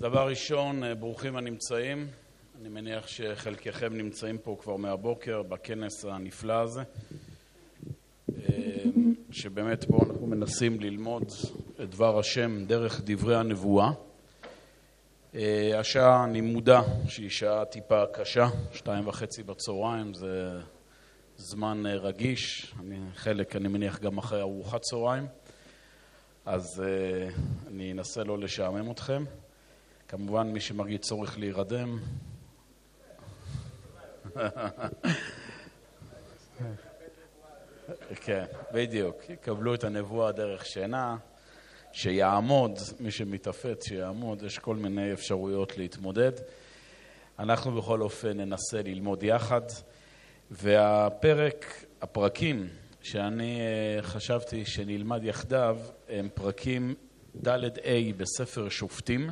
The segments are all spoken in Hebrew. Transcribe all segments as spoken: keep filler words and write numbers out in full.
דבר ראשון, ברוכים הנמצאים. אני מניח שחלקכם נמצאים פה כבר מהבוקר בכנס הנפלא הזה, שבאמת בו אנחנו מנסים ללמוד את דבר השם דרך דברי הנבואה. השעה, אני מודע שהיא שעה טיפה קשה, שתיים וחצי בצהריים, זה זמן רגיש, אני, חלק אני מניח גם אחרי ארוחת צהריים, אז אני אנסה לא לשעמם אתכם. כמובן מי שמרגיש צורך להירדם, כן, בדיוק, יקבלו את הנבואה דרך שינה, שיעמוד, מי שמתאפת שיעמוד, יש כל מיני אפשרויות להתמודד. אנחנו בכל אופן ננסה ללמוד יחד, והפרק, הפרקים שאני חשבתי שנלמד יחדיו, הם פרקים ד' A בספר שופטים,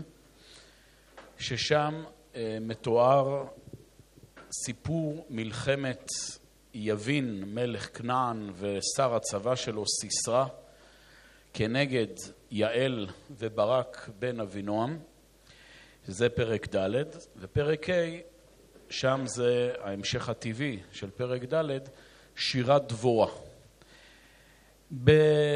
ששם מתואר סיפור מלחמת יבין מלך כנען ושר הצבא שלו סיסרא כנגד יעל וברק בן אבינועם. זה פרק ד', ופרק ה' שם זה ההמשך הטבעי של פרק ד', שירת דבורה. ב...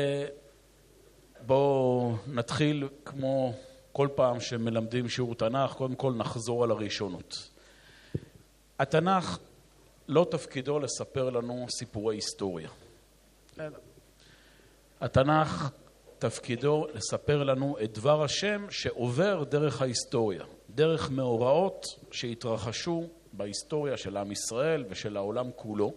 בואו נתחיל כמו כל פעם שמלמדים שיעור תנ"ך, קודם כל נחזור על הראשונות. התנ"ך לא תפקידו לספר לנו סיפורי היסטוריה. התנ"ך תפקידו לספר לנו את דבר השם שעובר דרך ההיסטוריה, דרך מאורעות שהתרחשו בהיסטוריה של עם ישראל ושל העולם כולו.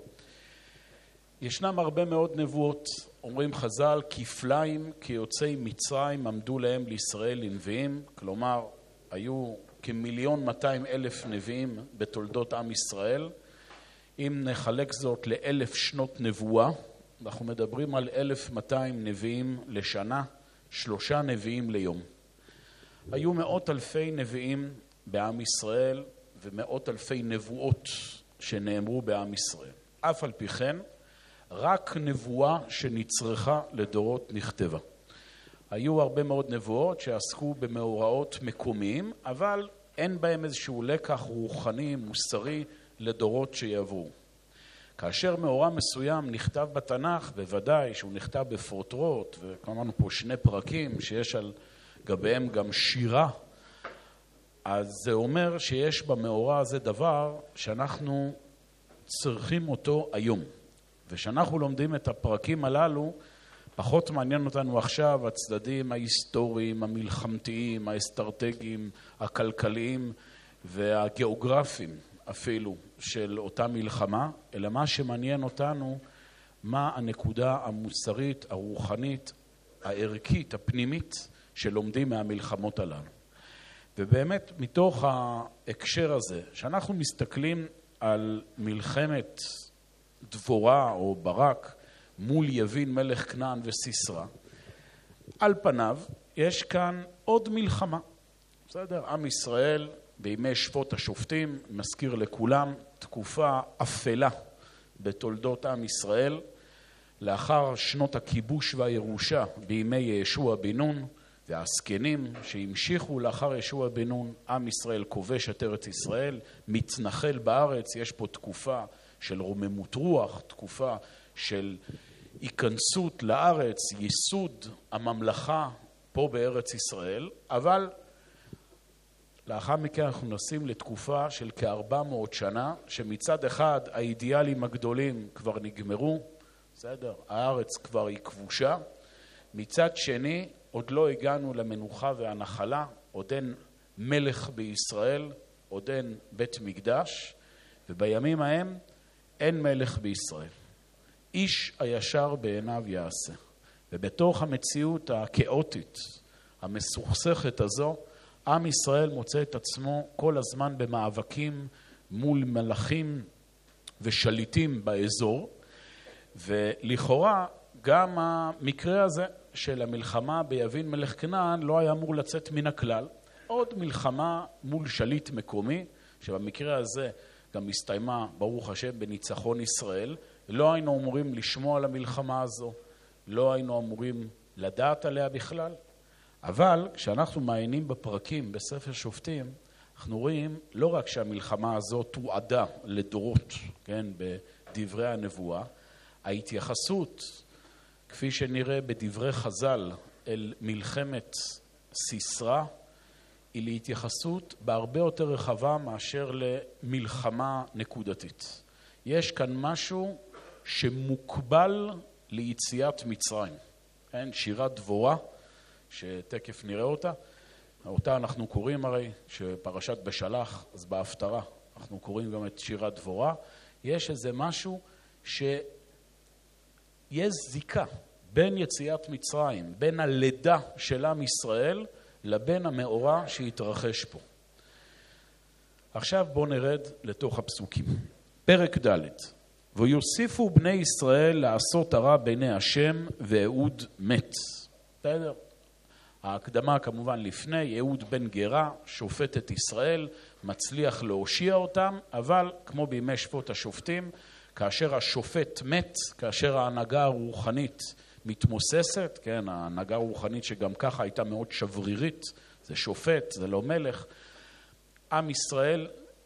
ישנם הרבה מאוד נבואות, אומרים חז"ל, כפליים כיוצאי מצרים עמדו להם לישראל לנביאים, כלומר היו כמיליון מאתיים אלף נביאים בתולדות עם ישראל. אם נחלק זאת לאלף שנות נבואה, אנחנו מדברים על אלף מאתיים נביאים לשנה, שלושה נביאים ליום. היו מאות אלפי נביאים בעם ישראל ומאות אלפי נבואות שנאמרו בעם ישראל. אף על פי כן, רק נבואה שנצרכה לדורות נכתבה. היו הרבה מאוד נבואות שעסקו במאורעות מקומיים, אבל אין בהם איזשהו לקח רוחני, מוסרי, לדורות שיעברו. כאשר מאורע מסוים נכתב בתנ"ך, בוודאי שהוא נכתב בפרוטרוט, וכמובן פה שני פרקים שיש על גביהם גם שירה, אז זה אומר שיש במאורע הזה דבר שאנחנו צריכים אותו היום. ושאנחנו לומדים את הפרקים הללו, פחות מעניין אותנו עכשיו הצדדים ההיסטוריים, המלחמתיים, האסטרטגיים, הכלכליים והגיאוגרפיים אפילו של אותה מלחמה, אלא מה שמעניין אותנו, מה הנקודה המוסרית, הרוחנית, הערכית, הפנימית שלומדים מהמלחמות הללו. ובאמת מתוך ההקשר הזה, שאנחנו מסתכלים על מלחמת דבורה או ברק מול יבין מלך כנען וסיסרא, על פניו יש כאן עוד מלחמה. בסדר? עם ישראל בימי שפוט השופטים, מזכיר לכולם, תקופה אפלה בתולדות עם ישראל, לאחר שנות הכיבוש והירושה בימי ישוע בן נון והזקנים שהמשיכו לאחר ישוע בן נון, עם ישראל כובש את ארץ ישראל, מתנחל בארץ, יש פה תקופה של רוממות רוח, תקופה של היכנסות לארץ, ייסוד הממלכה פה בארץ ישראל, אבל לאחר מכן אנחנו נשים לתקופה של כארבע מאות שנה, שמצד אחד האידיאלים הגדולים כבר נגמרו, בסדר? הארץ כבר היא כבושה, מצד שני עוד לא הגענו למנוחה והנחלה, עוד אין מלך בישראל, עוד אין בית מקדש, ובימים ההם אין מלך בישראל. איש הישר בעיניו יעשה. ובתוך המציאות הכאוטית, המסוכסכת הזו, עם ישראל מוצא את עצמו כל הזמן במאבקים מול מלכים ושליטים באזור, ולכאורה גם המקרה הזה של המלחמה ביבין מלך כנען לא היה אמור לצאת מן הכלל. עוד מלחמה מול שליט מקומי, שבמקרה הזה גם מסתיימה ברוך השם בניצחון ישראל. לא היינו אמורים לשמוע על המלחמה הזו, לא היינו אמורים לדעת עליה בכלל, אבל כשאנחנו מעיינים בפרקים בספר שופטים, אנחנו רואים לא רק שהמלחמה הזאת תועדה לדורות, כן, בדברי הנבואה, ההתייחסות, כפי שנראה בדברי חז"ל, אל מלחמת סיסרא, היא להתייחסות בהרבה יותר רחבה מאשר למלחמה נקודתית. יש כאן משהו שמוקבל ליציאת מצרים. כן, שירת דבורה, שתקף נראה אותה, אותה אנחנו קוראים הרי, שפרשת בשלח, אז בהפטרה אנחנו קוראים גם את שירת דבורה. יש איזה משהו שיש זיקה בין יציאת מצרים, בין הלידה של עם ישראל, לבין המאורע שהתרחש פה. עכשיו בואו נרד לתוך הפסוקים. פרק ד' ויוסיפו בני ישראל לעשות הרע בעיני השם, ואהוד מת. בסדר? ההקדמה כמובן לפני, אהוד בן גרה, שופט את ישראל, מצליח להושיע אותם, אבל כמו בימי שפוט השופטים, כאשר השופט מת, כאשר ההנהגה הרוחנית מתמוססת, כן, ההנהגה הרוחנית שגם ככה הייתה מאוד שברירית, זה שופט, זה לא מלך, עם ישראל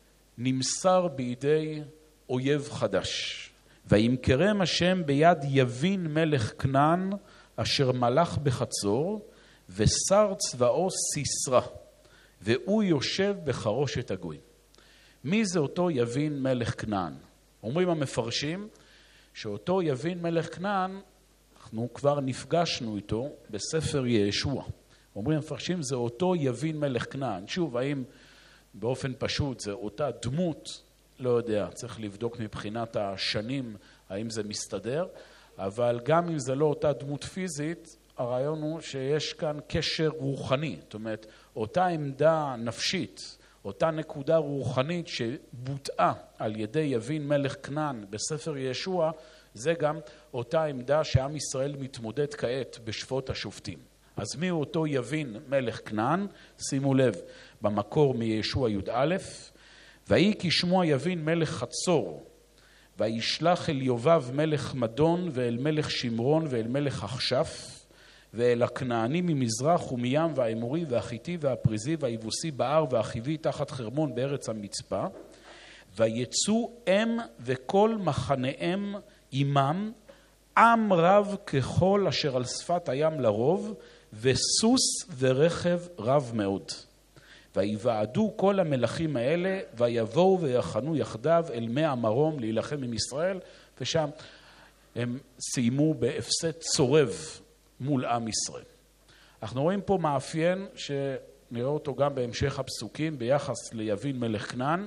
נמסר בידי אויב חדש. וימכרם השם ביד יבין מלך כנען, אשר מלך בחצור, ושר צבאו סיסרא, והוא יושב בחרושת הגויים. מי זה אותו יבין מלך כנען? אומרים המפרשים שאותו יבין מלך כנען, אנחנו כבר נפגשנו איתו בספר ישוע. אומרים המפרשים זה אותו יבין מלך כנען. שוב, האם באופן פשוט זה אותה דמות? לא יודע, צריך לבדוק מבחינת השנים האם זה מסתדר, אבל גם אם זה לא אותה דמות פיזית, הרעיון הוא שיש כאן קשר רוחני, זאת אומרת, אותה עמדה נפשית, אותה נקודה רוחנית שבוטאה על ידי יבין מלך כנען בספר ישוע, זה גם אותה עמדה שעם ישראל מתמודד כעת בשפוט השופטים. אז מי הוא אותו יבין מלך כנען? שימו לב, במקור מישוע י"א, ויהי כשמוע יבין מלך חצור, וישלח אל יובב מלך מדון, ואל מלך שמרון, ואל מלך אכשף, ואל הכנעני ממזרח ומים, והאמורי והחיתי והפריזי והיבוסי בהר, והחיבי תחת חרמון בארץ המצפה, ויצאו הם וכל מחניהם עמם, עם רב ככל אשר על שפת הים לרוב, וסוס ורכב רב מאוד. ויוועדו כל המלכים האלה, ויבואו ויחנו יחדיו אל מי המרום להילחם עם ישראל, ושם הם סיימו בהפסד צורב מול עם ישראל. אנחנו רואים פה מאפיין שנראה אותו גם בהמשך הפסוקים ביחס ליבין מלך כנען,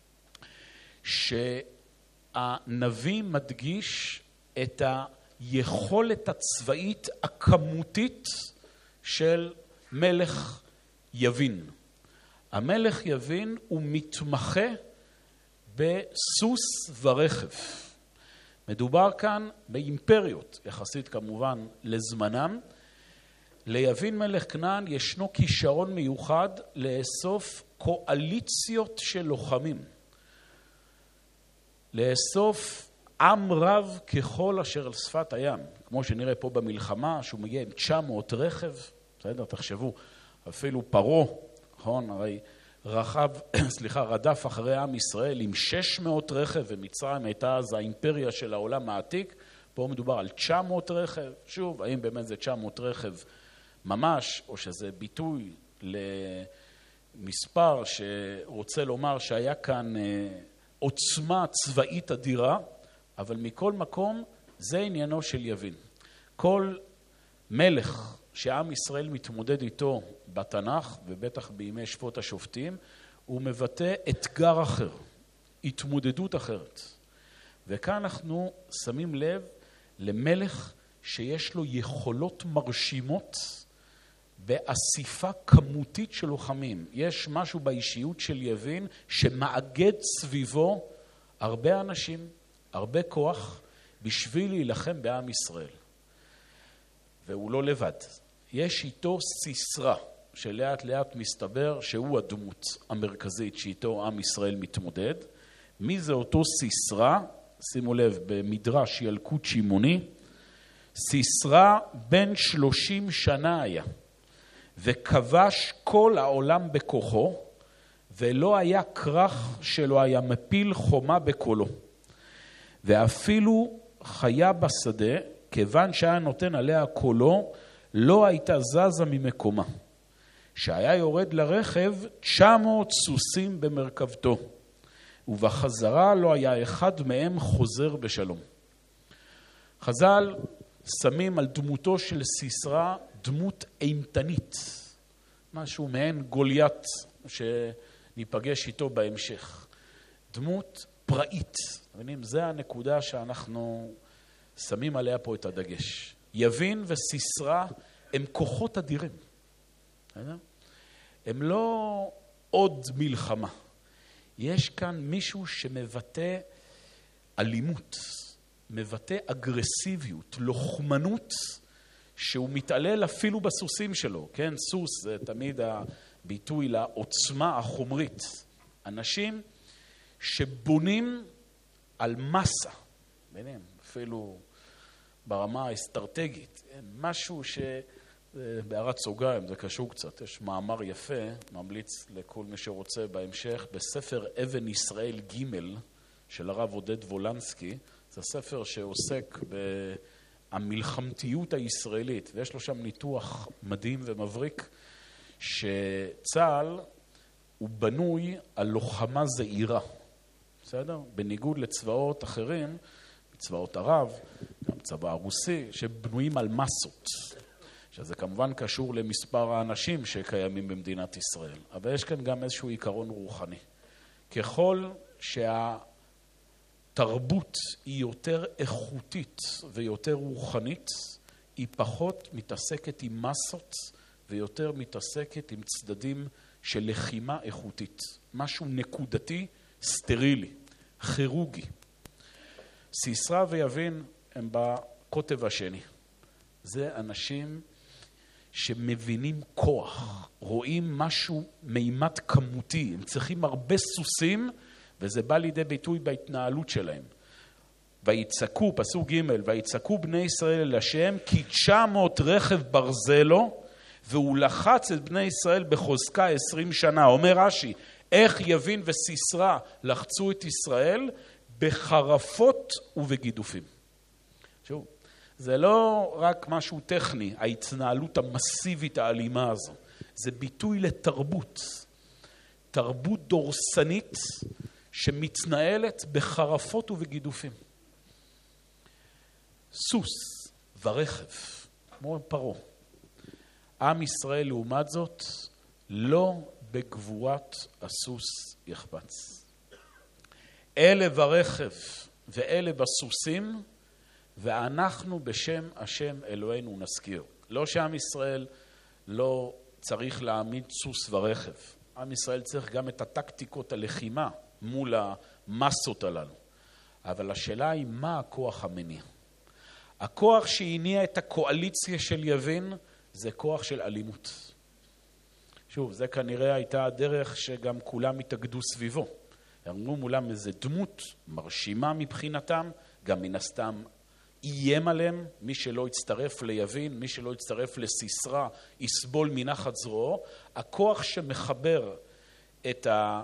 שהנביא מדגיש את היכולת הצבאית הכמותית של מלך יבין. המלך יבין הוא מתמחה בסוס ורכב. מדובר כאן באימפריות, יחסית כמובן לזמנם. ליבין מלך כנען ישנו כישרון מיוחד לאסוף קואליציות של לוחמים. לאסוף עם רב ככל אשר על שפת הים. כמו שנראה פה במלחמה, שהוא מגיע עם תשע מאות רכב. בסדר, תחשבו, אפילו פרעה, נכון, הרי רחב, סליחה, רדף אחרי עם ישראל עם שש מאות רכב, ומצרים הייתה אז האימפריה של העולם העתיק. פה מדובר על תשע מאות רכב. שוב, האם באמת זה תשע מאות רכב ממש, או שזה ביטוי למספר שרוצה לומר שהיה כאן עוצמה צבאית אדירה, אבל מכל מקום זה עניינו של יבין. כל מלך שעם ישראל מתמודד איתו בתנ"ך, ובטח בימי שפוט השופטים, הוא מבטא אתגר אחר, התמודדות אחרת. וכאן אנחנו שמים לב למלך שיש לו יכולות מרשימות באסיפה כמותית של לוחמים. יש משהו באישיות של יבין שמאגד סביבו הרבה אנשים, הרבה כוח, בשביל להילחם בעם ישראל. והוא לא לבד. יש איתו סיסרא, שלאט לאט מסתבר שהוא הדמות המרכזית שאיתו עם ישראל מתמודד. מי זה אותו סיסרא? שימו לב, במדרש ילקוט שמעוני, סיסרא בן שלושים שנה היה, וכבש כל העולם בכוחו, ולא היה כרך שלא היה מפיל חומה בקולו. ואפילו חיה בשדה, כיוון שהיה נותן עליה קולו, לא הייתה זזה ממקומה. שהיה יורד לרכב תשע מאות סוסים במרכבתו, ובחזרה לא היה אחד מהם חוזר בשלום. חז"ל שמים על דמותו של סיסרא דמות אימתנית, משהו מעין גוליית שניפגש איתו בהמשך. דמות פראית. זה הנקודה שאנחנו שמים עליה פה את הדגש. יבין וסיסרא הם כוחות אדירים. הם לא עוד מלחמה. יש כאן מישהו שמבטא אלימות, מבטא אגרסיביות, לוחמנות, שהוא מתעלל אפילו בסוסים שלו. כן, סוס זה תמיד הביטוי לעוצמה החומרית. אנשים שבונים על מסה, ביניהם, אפילו ברמה האסטרטגית, משהו שבהערת סוגריים, זה קשור קצת, יש מאמר יפה, ממליץ לכל מי שרוצה בהמשך, בספר אבן ישראל ג' של הרב עודד וולנסקי, זה ספר שעוסק במלחמתיות הישראלית, ויש לו שם ניתוח מדהים ומבריק, שצה"ל הוא בנוי על לוחמה זעירה, בסדר? בניגוד לצבאות אחרים, צבאות ערב, גם צבא הרוסי, שבנויים על מסות, שזה כמובן קשור למספר האנשים שקיימים במדינת ישראל, אבל יש כאן גם איזשהו עיקרון רוחני. ככל שהתרבות היא יותר איכותית ויותר רוחנית, היא פחות מתעסקת עם מסות ויותר מתעסקת עם צדדים של לחימה איכותית, משהו נקודתי, סטרילי, כירורגי. סיסרא ויבין הם בקוטב השני. זה אנשים שמבינים כוח, רואים משהו מימד כמותי, הם צריכים הרבה סוסים, וזה בא לידי ביטוי בהתנהלות שלהם. ויצעקו, פסוק ג', ויצעקו בני ישראל אל השם, כי תשע מאות רכב ברזלו, והוא לחץ את בני ישראל בחוזקה עשרים שנה. אומר רש"י, איך יבין וסיסרא לחצו את ישראל? בחרפות ובגידופים. שוב, זה לא רק משהו טכני, ההתנהלות המסיבית האלימה הזו. זה ביטוי לתרבות. תרבות דורסנית שמתנהלת בחרפות ובגידופים. סוס ורכב, כמו פרעה. עם ישראל לעומת זאת לא בגבורת הסוס יחפץ. אלה ברכב ואלה בסוסים, ואנחנו בשם השם אלוהינו נזכיר. לא שעם ישראל לא צריך להעמיד סוס ורכב. עם ישראל צריך גם את הטקטיקות הלחימה מול המסות הללו. אבל השאלה היא מה הכוח המניע. הכוח שהניע את הקואליציה של יבין זה כוח של אלימות. שוב, זה כנראה הייתה הדרך שגם כולם התאגדו סביבו. אמרו מולם איזה דמות מרשימה מבחינתם, גם מן הסתם איים עליהם, מי שלא יצטרף ליבין, מי שלא יצטרף לסיסרא, יסבול מנחת זרועו. הכוח שמחבר את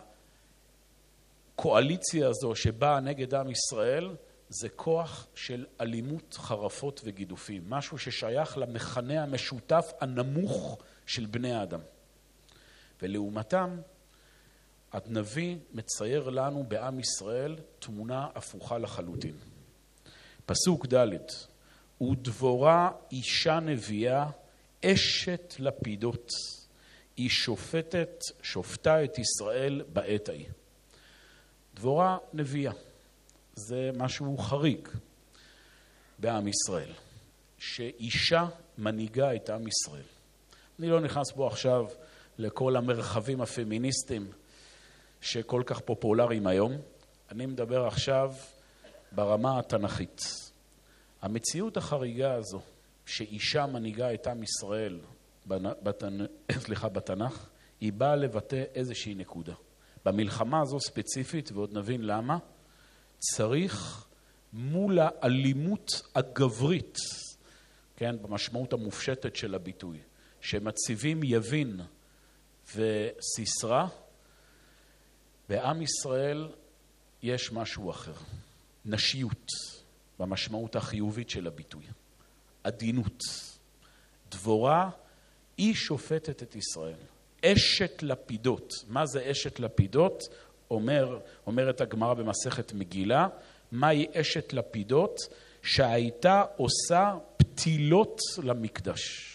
הקואליציה הזו שבאה נגד עם ישראל, זה כוח של אלימות, חרפות וגידופים, משהו ששייך למכנה המשותף הנמוך של בני האדם. ולעומתם, הנביא מצייר לנו בעם ישראל תמונה הפוכה לחלוטין. פסוק ד' ודבורה אישה נביאה, אשת לפידות, היא שופטת, שופטה את ישראל בעת ההיא. דבורה נביאה, זה משהו חריג בעם ישראל, שאישה מנהיגה את עם ישראל. אני לא נכנס בו עכשיו לכל המרחבים הפמיניסטיים שכל כך פופולריים היום. אני מדבר עכשיו ברמה התנ"כית. המציאות החריגה הזו, שאישה מנהיגה את עם ישראל בתנ... סליחה, בתנ"ך, היא באה לבטא איזושהי נקודה. במלחמה הזו ספציפית, ועוד נבין למה, צריך מול האלימות הגברית, כן, במשמעות המופשטת של הביטוי, שמציבים יבין וסיסרא, בעם ישראל יש משהו אחר. נשיות, במשמעות החיובית של הביטוי. עדינות. דבורה היא שופטת את ישראל. אשת לפידות. מה זה אשת לפידות? אומר, אומרת הגמרא במסכת מגילה, מהי אשת לפידות? שהייתה עושה פתילות למקדש.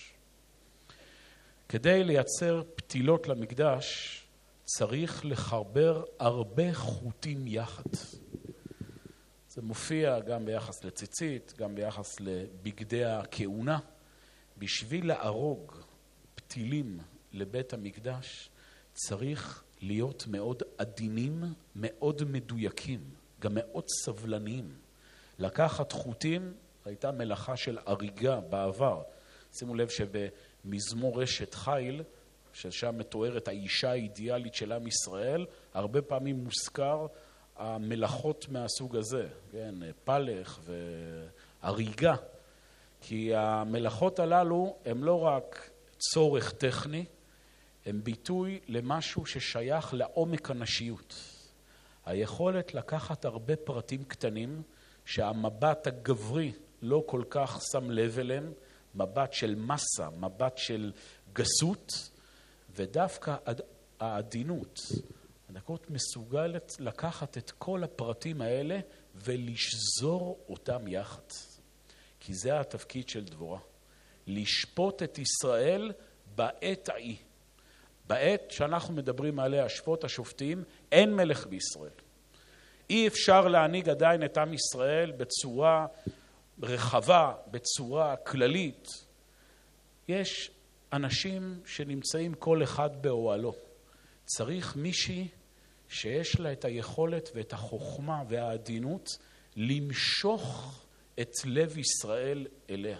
כדי לייצר פתילות למקדש, צריך לחבר הרבה חוטים יחד. זה מופיע גם ביחס לציצית, גם ביחס לבגדי הכהונה. בשביל להרוג פתילים לבית המקדש, צריך להיות מאוד עדינים, מאוד מדויקים, גם מאוד סבלניים. לקחת חוטים, הייתה מלאכה של אריגה בעבר. שימו לב שבמזמור אשת חיל, ששם מתוארת האישה האידיאלית של עם ישראל, הרבה פעמים מוזכר המלאכות מהסוג הזה, כן, פלך ואריגה. כי המלאכות הללו הם לא רק צורך טכני, הם ביטוי למשהו ששייך לעומק הנשיות. היכולת לקחת הרבה פרטים קטנים שהמבט הגברי לא כל כך שם לב אליהם, מבט של מסה, מבט של גסות, ודווקא העדינות, הדקות מסוגלת לקחת את כל הפרטים האלה ולשזור אותם יחד. כי זה התפקיד של דבורה. לשפוט את ישראל בעת ההיא. בעת שאנחנו מדברים עליה, שפוט השופטים, אין מלך בישראל. אי אפשר להנהיג עדיין את עם ישראל בצורה רחבה, בצורה כללית. יש אנשים שנמצאים כל אחד באוהלו. צריך מישהי שיש לה את היכולת ואת החוכמה והעדינות למשוך את לב ישראל אליה.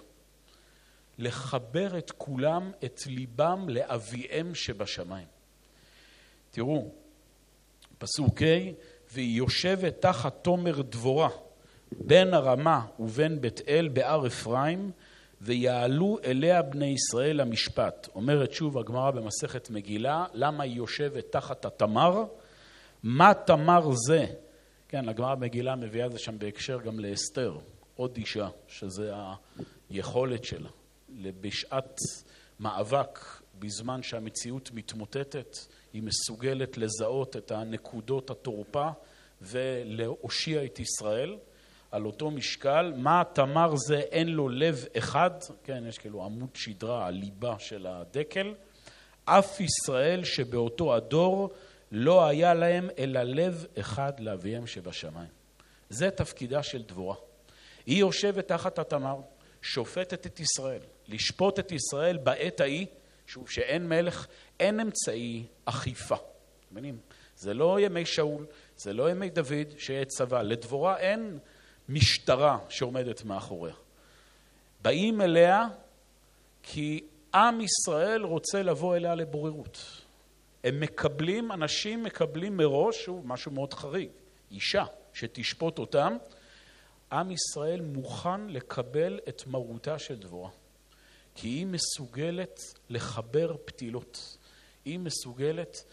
לחבר את כולם, את ליבם לאביהם שבשמיים. תראו, פסוק ה' והיא יושבת תחת תומר דבורה, בין הרמה ובין בית אל בהר אפרים, ויעלו אליה בני ישראל המשפט. אומרת שוב הגמרא במסכת מגילה, למה היא יושבת תחת התמר? מה תמר זה? כן, הגמרא במגילה מביאה זה שם בהקשר גם לאסתר, עוד אישה, שזה היכולת שלה. בשעת מאבק, בזמן שהמציאות מתמוטטת, היא מסוגלת לזהות את הנקודות התורפה ולהושיע את ישראל. על אותו משקל, מה תמר זה אין לו לב אחד, כן, יש כאילו עמוד שדרה, הליבה של הדקל, אף ישראל שבאותו הדור לא היה להם אלא לב אחד לאביהם שבשמיים. זה תפקידה של דבורה. היא יושבת תחת התמר, שופטת את ישראל, לשפוט את ישראל בעת ההיא, שוב שאין מלך, אין אמצעי אכיפה. מבינים? זה לא ימי שאול, זה לא ימי דוד שיהיה צבא. לדבורה אין משטרה שעומדת מאחוריה. באים אליה כי עם ישראל רוצה לבוא אליה לבוררות. הם מקבלים, אנשים מקבלים מראש, הוא משהו מאוד חריג, אישה שתשפוט אותם, עם ישראל מוכן לקבל את מרותה של דבורה. כי היא מסוגלת לחבר פתילות. היא מסוגלת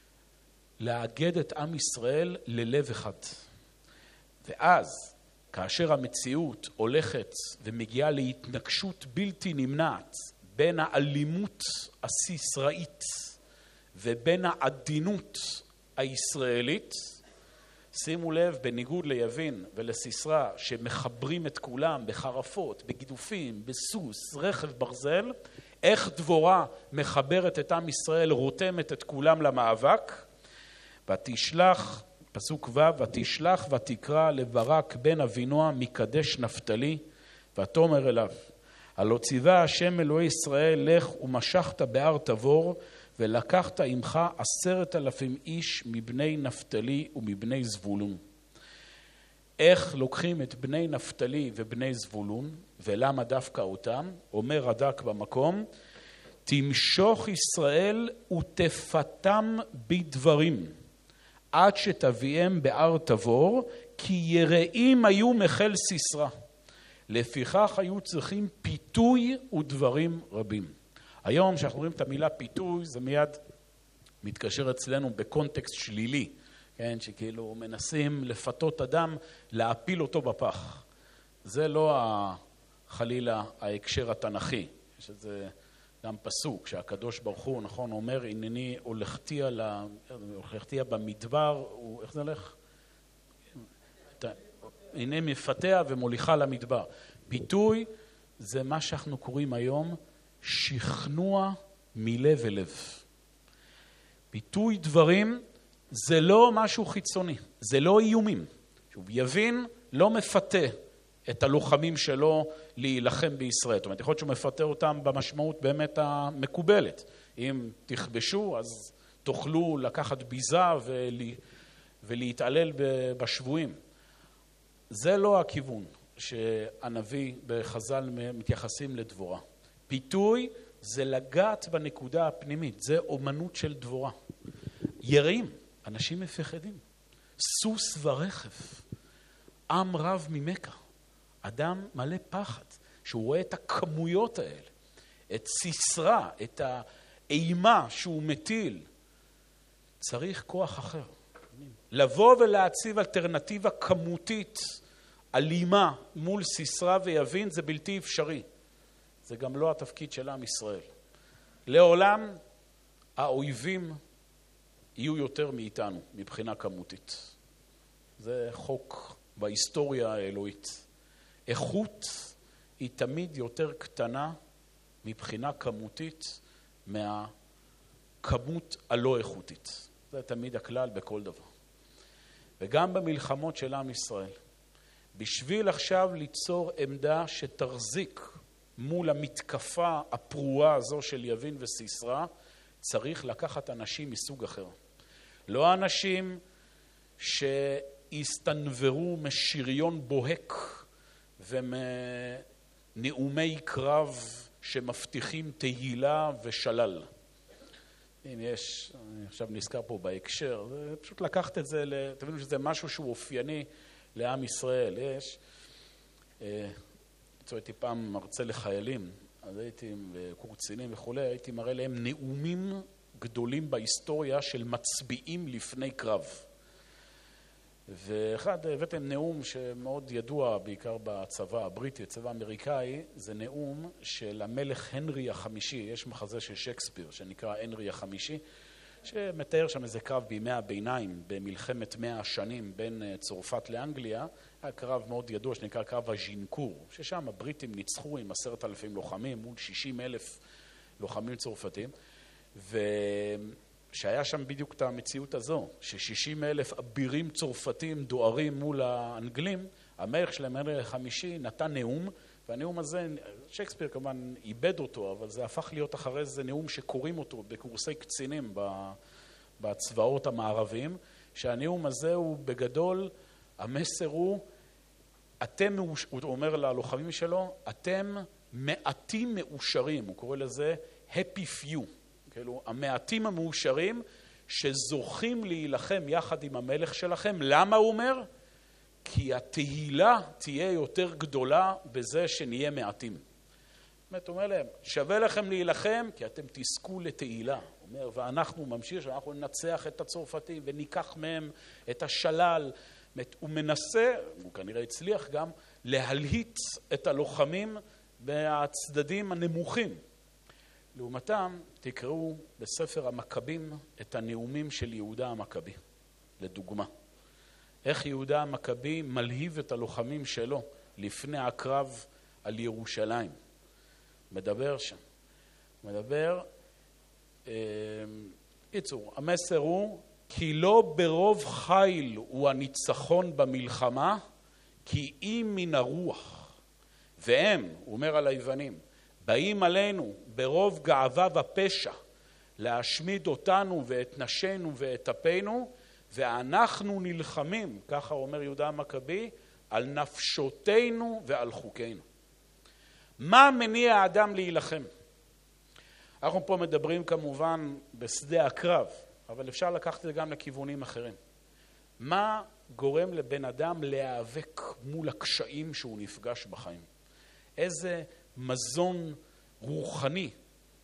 לאגד את עם ישראל ללב אחד. ואז, כאשר המציאות הולכת ומגיעה להתנגשות בלתי נמנעת בין האלימות הסיסראית ובין העדינות הישראלית, שימו לב, בניגוד ליבין ולסיסרא שמחברים את כולם בחרפות, בגידופים, בסוס, רכב ברזל, איך דבורה מחברת את עם ישראל, רותמת את כולם למאבק, ותשלח, פסוק ו', ותשלח ותקרא לברק בן אבינוע מקדש נפתלי, ותאמר אליו, הלא ציווה השם אלוהי ישראל, לך ומשכת בהר תבור, ולקחת עמך עשרת אלפים איש מבני נפתלי ומבני זבולון. איך לוקחים את בני נפתלי ובני זבולון, ולמה דווקא אותם? אומר רד"ק במקום, תמשוך ישראל ותפתם בדברים, עד שתביאם בהר תבור, כי יראים היו מחיל סיסרא. לפיכך היו צריכים פיתוי ודברים רבים. היום, כשאנחנו רואים את המילה פיתוי, זה מיד מתקשר אצלנו בקונטקסט שלילי, כן? שכאילו מנסים לפתות אדם, להפיל אותו בפח. זה לא חלילה ההקשר התנ"כי. יש איזה גם פסוק שהקדוש ברוך הוא, נכון, אומר, הנני הולכתי, על ה... הולכתי במדבר, הוא... איך זה הולך? הנה מפתח ומוליכה למדבר. פיתוי זה מה שאנחנו קוראים היום שכנוע מלב אל לב. פיתוי דברים זה לא משהו חיצוני, זה לא איומים. שוב, יבין לא מפתה את הלוחמים שלו להילחם בישראל. זאת אומרת, יכול להיות שהוא מפתה אותם במשמעות באמת המקובלת. אם תכבשו, אז תוכלו לקחת ביזה ולהתעלל בשבויים. זה לא הכיוון שהנביא בחז"ל מתייחסים לדבורה. פיתוי זה לגעת בנקודה הפנימית, זה אומנות של דבורה. יראים, אנשים מפחדים. סוס ורכב, עם רב ממכה. אדם מלא פחד, שהוא רואה את הכמויות האלה, את סיסרה, את האימה שהוא מטיל. צריך כוח אחר. לבוא ולהציב אלטרנטיבה כמותית, אלימה מול סיסרה ויבין, זה בלתי אפשרי. זה גם לא התפקיד של עם ישראל. לעולם האויבים יהיו יותר מאיתנו מבחינה כמותית. זה חוק בהיסטוריה האלוהית. איכות היא תמיד יותר קטנה מבחינה כמותית מהכמות הלא איכותית. זה תמיד הכלל בכל דבר. וגם במלחמות של עם ישראל. בשביל עכשיו ליצור עמדה שתחזיק מול המתקפה הפרועה הזו של יבין וסיסרה, צריך לקחת אנשים מסוג אחר. לא אנשים שהסתנוורו משריון בוהק ומנאומי קרב שמבטיחים תהילה ושלל. אם יש, אני עכשיו נזכר פה בהקשר, זה פשוט לקחת את זה, תבינו שזה משהו שהוא אופייני לעם ישראל. יש, הייתי פעם מרצה לחיילים, אז הייתי קורצינים וכו', הייתי מראה להם נאומים גדולים בהיסטוריה של מצביעים לפני קרב. ואחד, הבאתם נאום שמאוד ידוע בעיקר בצבא הבריטי, הצבא האמריקאי, זה נאום של המלך הנרי החמישי, יש מחזה של שייקספיר שנקרא הנרי החמישי, שמתאר שם איזה קרב בימי הביניים, במלחמת מאה השנים בין צרפת לאנגליה, היה קרב מאוד ידוע שנקרא קרב הז'ינקור, ששם הבריטים ניצחו עם עשרת אלפים לוחמים מול שישים אלף לוחמים צרפתים, ושהיה שם בדיוק את המציאות הזו, ש-שישים אלף אבירים צרפתים דוארים מול האנגלים, המלך שלהם הנרי החמישי נתן נאום, והנאום הזה, שייקספיר כמובן איבד אותו, אבל זה הפך להיות אחרי זה נאום שקוראים אותו בקורסי קצינים בצבאות המערביים, שהנאום הזה הוא בגדול, המסר הוא, אתם, הוא אומר ללוחמים שלו, אתם מעטים מאושרים, הוא קורא לזה happy few, כאילו המעטים המאושרים שזוכים להילחם יחד עם המלך שלכם. למה הוא אומר? כי התהילה תהיה יותר גדולה בזה שנהיה מעטים. זאת אומרת להם, שווה לכם להילחם כי אתם תזכו לתהילה. אומר, ואנחנו ממשיך שאנחנו ננצח את הצרפתים וניקח מהם את השלל. הוא מנסה, הוא כנראה הצליח גם, להלהיט את הלוחמים מהצדדים הנמוכים. לעומתם, תקראו בספר המכבים את הנאומים של יהודה המכבי, לדוגמה. איך יהודה המכבי מלהיב את הלוחמים שלו לפני הקרב על ירושלים. מדבר שם. מדבר, אה, יצור, המסר הוא, כי לא ברוב חיל הוא הניצחון במלחמה, כי אם מן הרוח. והם, הוא אומר על היוונים, באים עלינו ברוב גאווה ופשע, להשמיד אותנו ואת נשינו ואת אפינו, ואנחנו נלחמים, ככה אומר יהודה המכבי, על נפשותינו ועל חוקינו. מה מניע האדם להילחם? אנחנו פה מדברים כמובן בשדה הקרב, אבל אפשר לקחת את זה גם לכיוונים אחרים. מה גורם לבן אדם להיאבק מול הקשיים שהוא נפגש בחיים? איזה מזון רוחני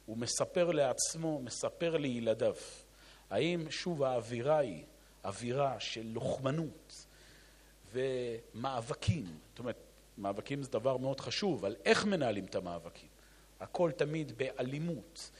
הוא מספר לעצמו, מספר לילדיו. האם שוב האווירה היא אווירה של לוחמנות ומאבקים? זאת אומרת, מאבקים זה דבר מאוד חשוב, אבל איך מנהלים את המאבקים? הכל תמיד באלימות,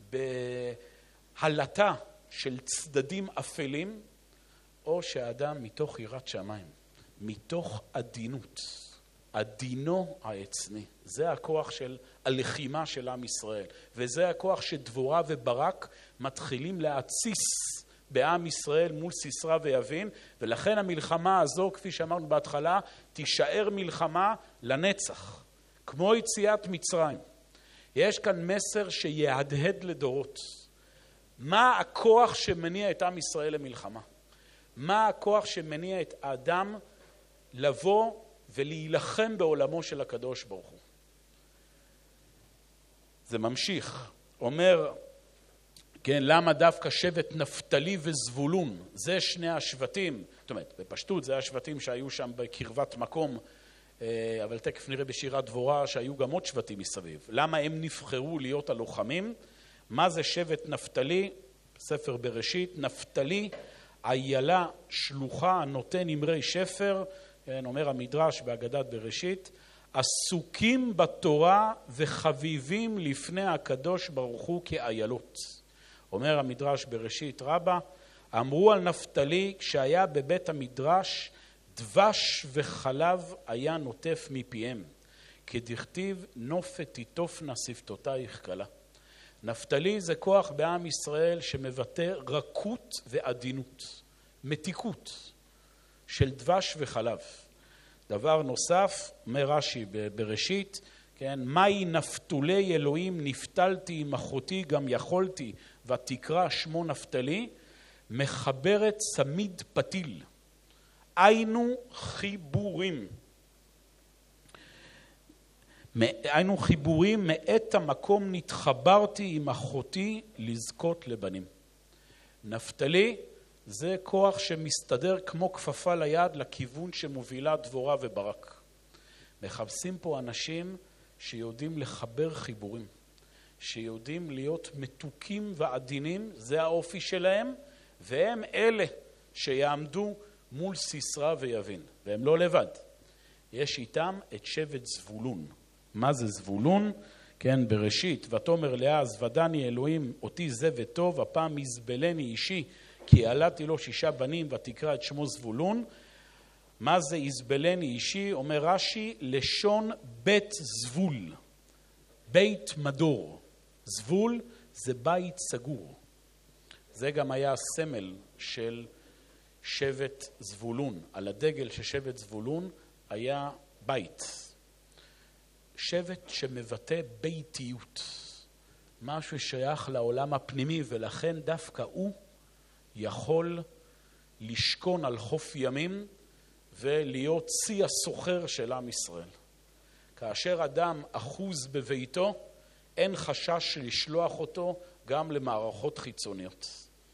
בהלטה של צדדים אפלים, או שהאדם מתוך יראת שמיים, מתוך עדינות, עדינו העצני. זה הכוח של הלחימה של עם ישראל, וזה הכוח שדבורה וברק מתחילים להציס בעם ישראל מול סיסרא ויבין, ולכן המלחמה הזו, כפי שאמרנו בהתחלה, תישאר מלחמה לנצח, כמו יציאת מצרים. יש כאן מסר שיהדהד לדורות. מה הכוח שמניע את עם ישראל למלחמה? מה הכוח שמניע את האדם לבוא ולהילחם בעולמו של הקדוש ברוך הוא? זה ממשיך, אומר, כן, למה דווקא שבט נפתלי וזבולון? זה שני השבטים, זאת אומרת, בפשטות זה השבטים שהיו שם בקרבת מקום, אבל תכף נראה בשירת דבורה שהיו גם עוד שבטים מסביב. למה הם נבחרו להיות הלוחמים? מה זה שבט נפתלי? ספר בראשית, נפתלי, איילה שלוחה נותן אמרי שפר, כן, אומר המדרש בהגדת בראשית, עסוקים בתורה וחביבים לפני הקדוש ברוך הוא כאיילות. אומר המדרש בראשית רבה, אמרו על נפתלי כשהיה בבית המדרש, דבש וחלב היה נוטף מפיהם, כדכתיב נופת תיטופנה שפתותייך קלה. נפתלי זה כוח בעם ישראל שמבטא רכות ועדינות, מתיקות של דבש וחלב. דבר נוסף, אומר רש"י בראשית, כן, מהי נפתולי אלוהים נפתלתי עם אחותי גם יכולתי ותקרא שמו נפתלי, מחברת צמיד פתיל, היינו חיבורים. היינו חיבורים מאת המקום נתחברתי עם אחותי לזכות לבנים. נפתלי זה כוח שמסתדר כמו כפפה ליד לכיוון שמובילה דבורה וברק. מחפשים פה אנשים שיודעים לחבר חיבורים, שיודעים להיות מתוקים ועדינים, זה האופי שלהם, והם אלה שיעמדו מול סיסרא ויבין, והם לא לבד. יש איתם את שבט זבולון. מה זה זבולון? כן, בראשית, ותאמר לאה זבדני אלוהים אותי זה וטוב, הפעם יזבלני אישי, כי ילדתי לו שישה בנים ותקרא את שמו זבולון. מה זה יזבלני אישי? אומר רש"י, לשון בית זבול, בית מדור. זבול זה בית סגור. זה גם היה הסמל של שבט זבולון. על הדגל של שבט זבולון היה בית. שבט שמבטא ביתיות, משהו שייך לעולם הפנימי, ולכן דווקא הוא יכול לשכון על חוף ימים ולהיות צי הסוחר של עם ישראל. כאשר אדם אחוז בביתו, אין חשש לשלוח אותו גם למערכות חיצוניות.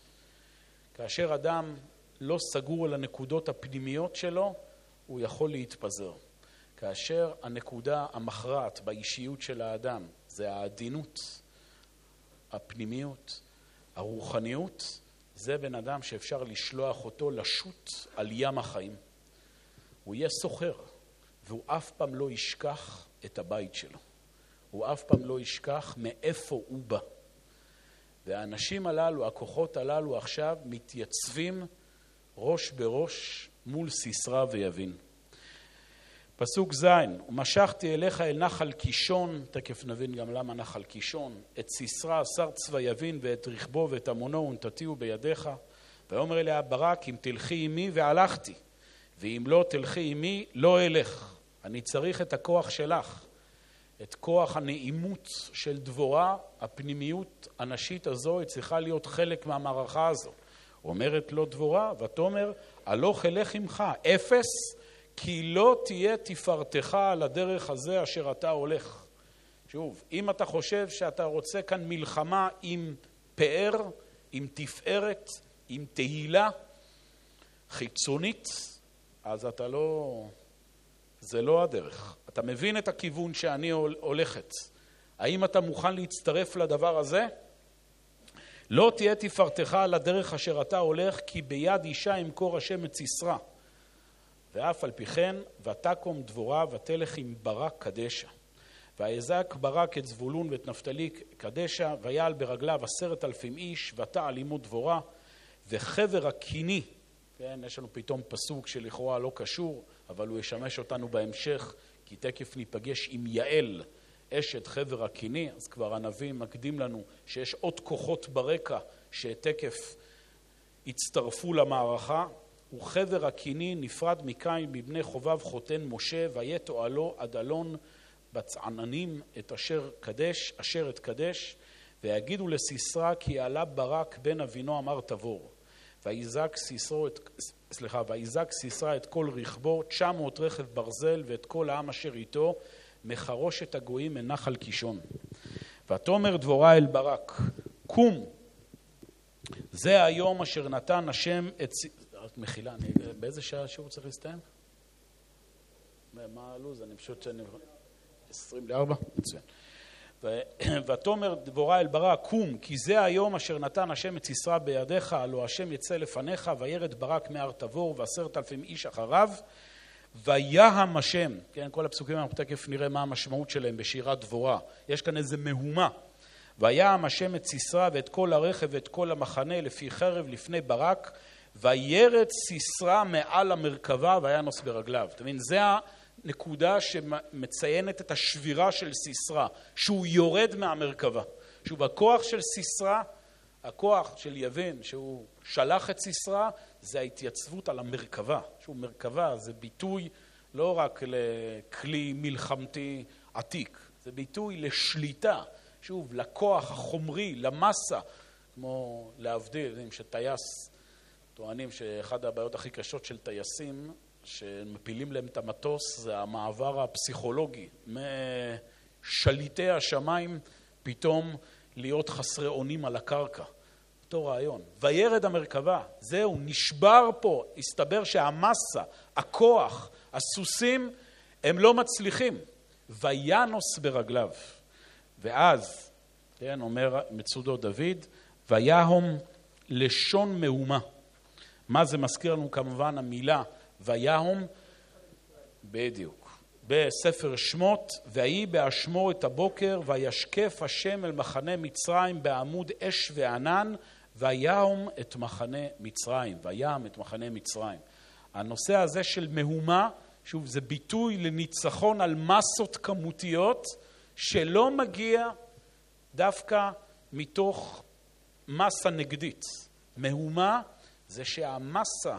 כאשר אדם לא סגור על הנקודות הפנימיות שלו, הוא יכול להתפזר. כאשר הנקודה המכרעת באישיות של האדם זה העדינות, הפנימיות, הרוחניות, זה בן אדם שאפשר לשלוח אותו לשוט על ים החיים. הוא יהיה סוחר, והוא אף פעם לא ישכח את הבית שלו. הוא אף פעם לא ישכח מאיפה הוא בא. והאנשים הללו, הכוחות הללו עכשיו מתייצבים ראש בראש מול סיסרא ויבין. פסוק זין, ומשכתי אליך אל נחל קישון, תכף נבין גם למה נחל קישון, את סיסרא שר צבא יבין ואת רכבו ואת המונו ונתתיהו בידיך, ואומר אליה ברק, אם תלכי עמי והלכתי, ואם לא תלכי עמי לא אלך. אני צריך את הכוח שלך, את כוח הנעימות של דבורה, הפנימיות הנשית הזו, היא צריכה להיות חלק מהמערכה הזו. אומרת לו דבורה, ותאמר, הלוך אלך עמך, אפס, כי לא תהיה תפארתך על הדרך הזה אשר אתה הולך. שוב, אם אתה חושב שאתה רוצה כאן מלחמה עם פאר, עם תפארת, עם תהילה חיצונית, אז אתה לא, זה לא הדרך. אתה מבין את הכיוון שאני הולכת. האם אתה מוכן להצטרף לדבר הזה? לא תהיה תפארתך על הדרך אשר אתה הולך, כי ביד אישה ימכור השם את סיסרא. ואף על פי כן, ותקום דבורה ותלך עם ברק קדשה. ויזעק ברק את זבולון ואת נפתלי קדשה, ויעל ברגליו עשרת אלפים איש, ותעל עמו דבורה, וחבר הקיני, כן, יש לנו פתאום פסוק שלכאורה לא קשור, אבל הוא ישמש אותנו בהמשך, כי תכף ניפגש עם יעל, אשת חבר הקיני, אז כבר הנביא מקדים לנו שיש עוד כוחות ברקע שתכף הצטרפו למערכה, וחבר הקיני נפרד מקין מבני חובב חותן משה, ויית אוהלו עד אלון בצעננים את אשר קדש, אשר את קדש, ויגידו לסיסרא כי עלה ברק בן אבינו אמר תבור. ויזעק סיסרא את סליחה, ויזעק סיסרא את כל רכבו, תשע מאות רכב ברזל ואת כל העם אשר איתו, מחרושת הגויים מנחל קישון. ותאמר דבורה אל ברק, קום, זה היום אשר נתן השם את... מחילה, אני... באיזה שעה שהוא צריך להסתיים? מה הלו"ז? אני פשוט שאני... עשרים לארבע? מצוין. ותאמר דבורה אל ברק, קום, כי זה היום אשר נתן השם את סיסרא בידיך, הלא השם יצא לפניך, וירד ברק מהר תבור ועשרת אלפים איש אחריו, ויהם השם, כן, כל הפסוקים אנחנו תכף נראה מה המשמעות שלהם בשירת דבורה, יש כאן איזה מהומה, ויהם השם את סיסרא ואת כל הרכב ואת כל המחנה לפי חרב לפני ברק, וירד סיסרא מעל המרכבה וינוס ברגליו. אתה מבין, זה הנקודה שמציינת את השבירה של סיסרא, שהוא יורד מהמרכבה, שהוא הכוח של סיסרא, הכוח של יבין שהוא שלח את סיסרא, זה ההתייצבות על המרכבה. שהוא מרכבה זה ביטוי לא רק לכלי מלחמתי עתיק, זה ביטוי לשליטה, שוב, לכוח החומרי, למסה, כמו להבדיל, שטייס טוענים שאחד הבעיות הכי קשות של טייסים שמפילים להם את המטוס זה המעבר הפסיכולוגי משליטי השמיים פתאום להיות חסרי אונים על הקרקע. אותו רעיון. וירד המרכבה, זהו, נשבר פה, הסתבר שהמסה, הכוח, הסוסים, הם לא מצליחים. וינוס ברגליו. ואז, כן, אומר מצודו דוד, ויהום לשון מהומה. מה זה מזכיר לנו? כמובן המילה ויהום, בדיוק. בספר שמות, ויהי באשמו את הבוקר, וישקף השם אל מחנה מצרים בעמוד אש וענן, ויהום את מחנה מצרים, ויהם את מחנה מצרים. הנושא הזה של מהומה, שוב, זה ביטוי לניצחון על מסות כמותיות, שלא מגיע דווקא מתוך מסה נגדית. מהומה זה שהמסה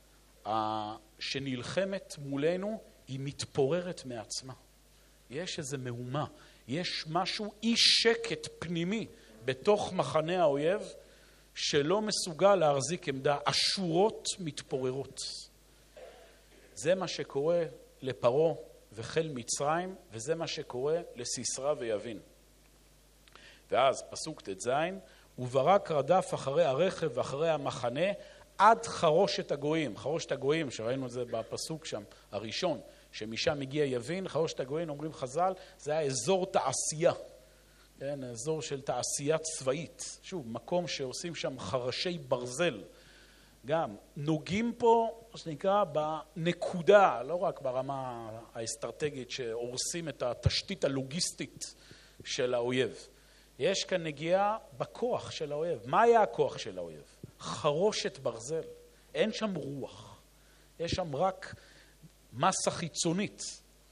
שנלחמת מולנו היא מתפוררת מעצמה. יש איזו מהומה, יש משהו, אי שקט פנימי בתוך מחנה האויב שלא מסוגל להחזיק עמדה, השורות מתפוררות. זה מה שקורה לפרעה וחיל מצרים, וזה מה שקורה לסיסרא ויבין. ואז פסוק ת' וברק רדף אחרי הרכב ואחרי המחנה עד חרושת הגויים. חרושת הגויים, שראינו את זה בפסוק שם, הראשון, שמשם מגיע יבין, חרושת הגויים, אומרים חז"ל, זה היה אזור תעשייה. כן, אזור של תעשייה צבאית. שוב, מקום שעושים שם חרשי ברזל. גם נוגעים פה, מה שנקרא, בנקודה, לא רק ברמה האסטרטגית שהורסים את התשתית הלוגיסטית של האויב. יש כאן נגיעה בכוח של האויב. מה היה הכוח של האויב? חרושת ברזל. אין שם רוח. יש שם רק מסה חיצונית.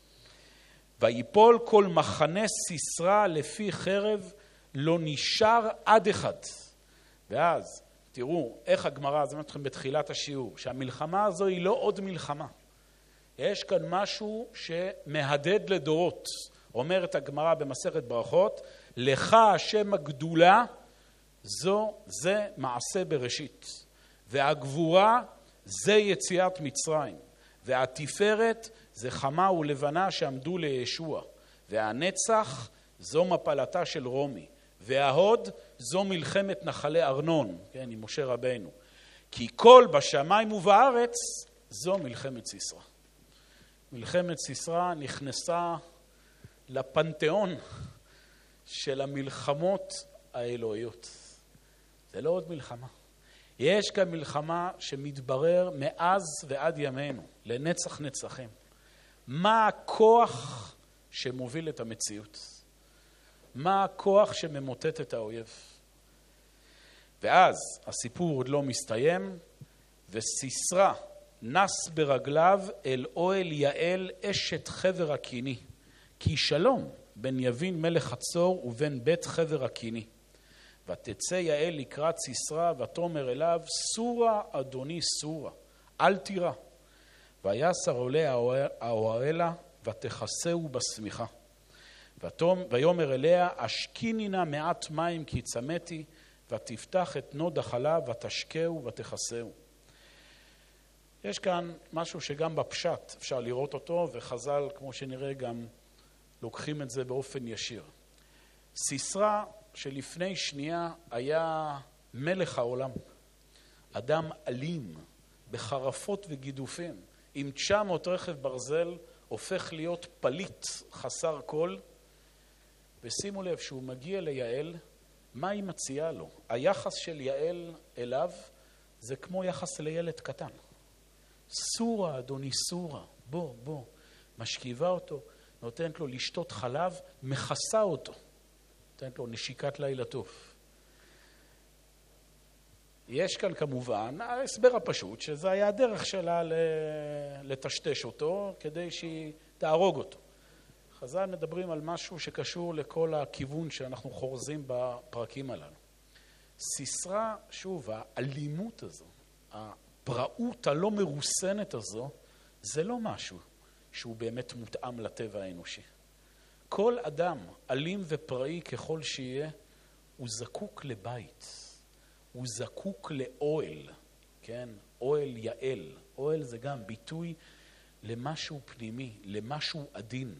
ויפול כל מחנה סיסרא לפי חרב, לא נשאר עד אחד. ואז תראו איך הגמרא, זה אתכם בתחילת השיעור, שהמלחמה הזו היא לא עוד מלחמה. יש כאן משהו שמהדהד לדורות. אומרת הגמרא במסכת ברכות, לך השם הגדולה, זו זה מעשה בראשית. והגבורה זה יציאת מצרים. והתפארת זה חמה ולבנה שעמדו לישוע. והנצח זו מפלתה של רומי. וההוד זו מלחמת נחלי ארנון, כן, עם משה רבנו. כי כל בשמיים ובארץ זו מלחמת סיסרא. מלחמת סיסרא נכנסה לפנתיאון של המלחמות האלוהיות. זה לא עוד מלחמה. יש כאן מלחמה שמתברר מאז ועד ימינו, לנצח נצחים. מה הכוח שמוביל את המציאות? מה הכוח שממוטט את האויב? ואז הסיפור עוד לא מסתיים, וסיסרא נס ברגליו אל אוהל יעל אשת חבר הקיני, כי שלום בין יבין מלך חצור ובין בית חבר הקיני. ותצא יעל לקראת סיסרא ותאמר אליו, סורה אדוני סורה, אל תירא. ויסר עולה האוהלה ותכסהו בשמיכה. ויאמר אליה, אשקיני נא מעט מים כי צמאתי, ותפתח את נוד החלב ותשקהו ותכסהו. יש כאן משהו שגם בפשט אפשר לראות אותו, וחז"ל, כמו שנראה, גם לוקחים את זה באופן ישיר. סיסרא שלפני שנייה היה מלך העולם, אדם אלים, בחרפות וגידופים, עם תשע מאות רכב ברזל, הופך להיות פליט חסר כל, ושימו לב שהוא מגיע ליעל, מה היא מציעה לו? היחס של יעל אליו זה כמו יחס לילד קטן. סורה, אדוני סורה, בוא, בוא. משכיבה אותו, נותנת לו לשתות חלב, מכסה אותו. נותנת לו נשיקת לילה טוב. יש כאן כמובן ההסבר הפשוט, שזה היה הדרך שלה לטשטש אותו, כדי שהיא תהרוג אותו. חז"ל מדברים על משהו שקשור לכל הכיוון שאנחנו חורזים בפרקים הללו. סיסרא, שוב, האלימות הזו, הפראות הלא מרוסנת הזו, זה לא משהו שהוא באמת מותאם לטבע האנושי. כל אדם, אלים ופראי ככל שיהיה, הוא זקוק לבית. הוא זקוק לאוהל, כן? אוהל יעל. אוהל זה גם ביטוי למשהו פנימי, למשהו עדין.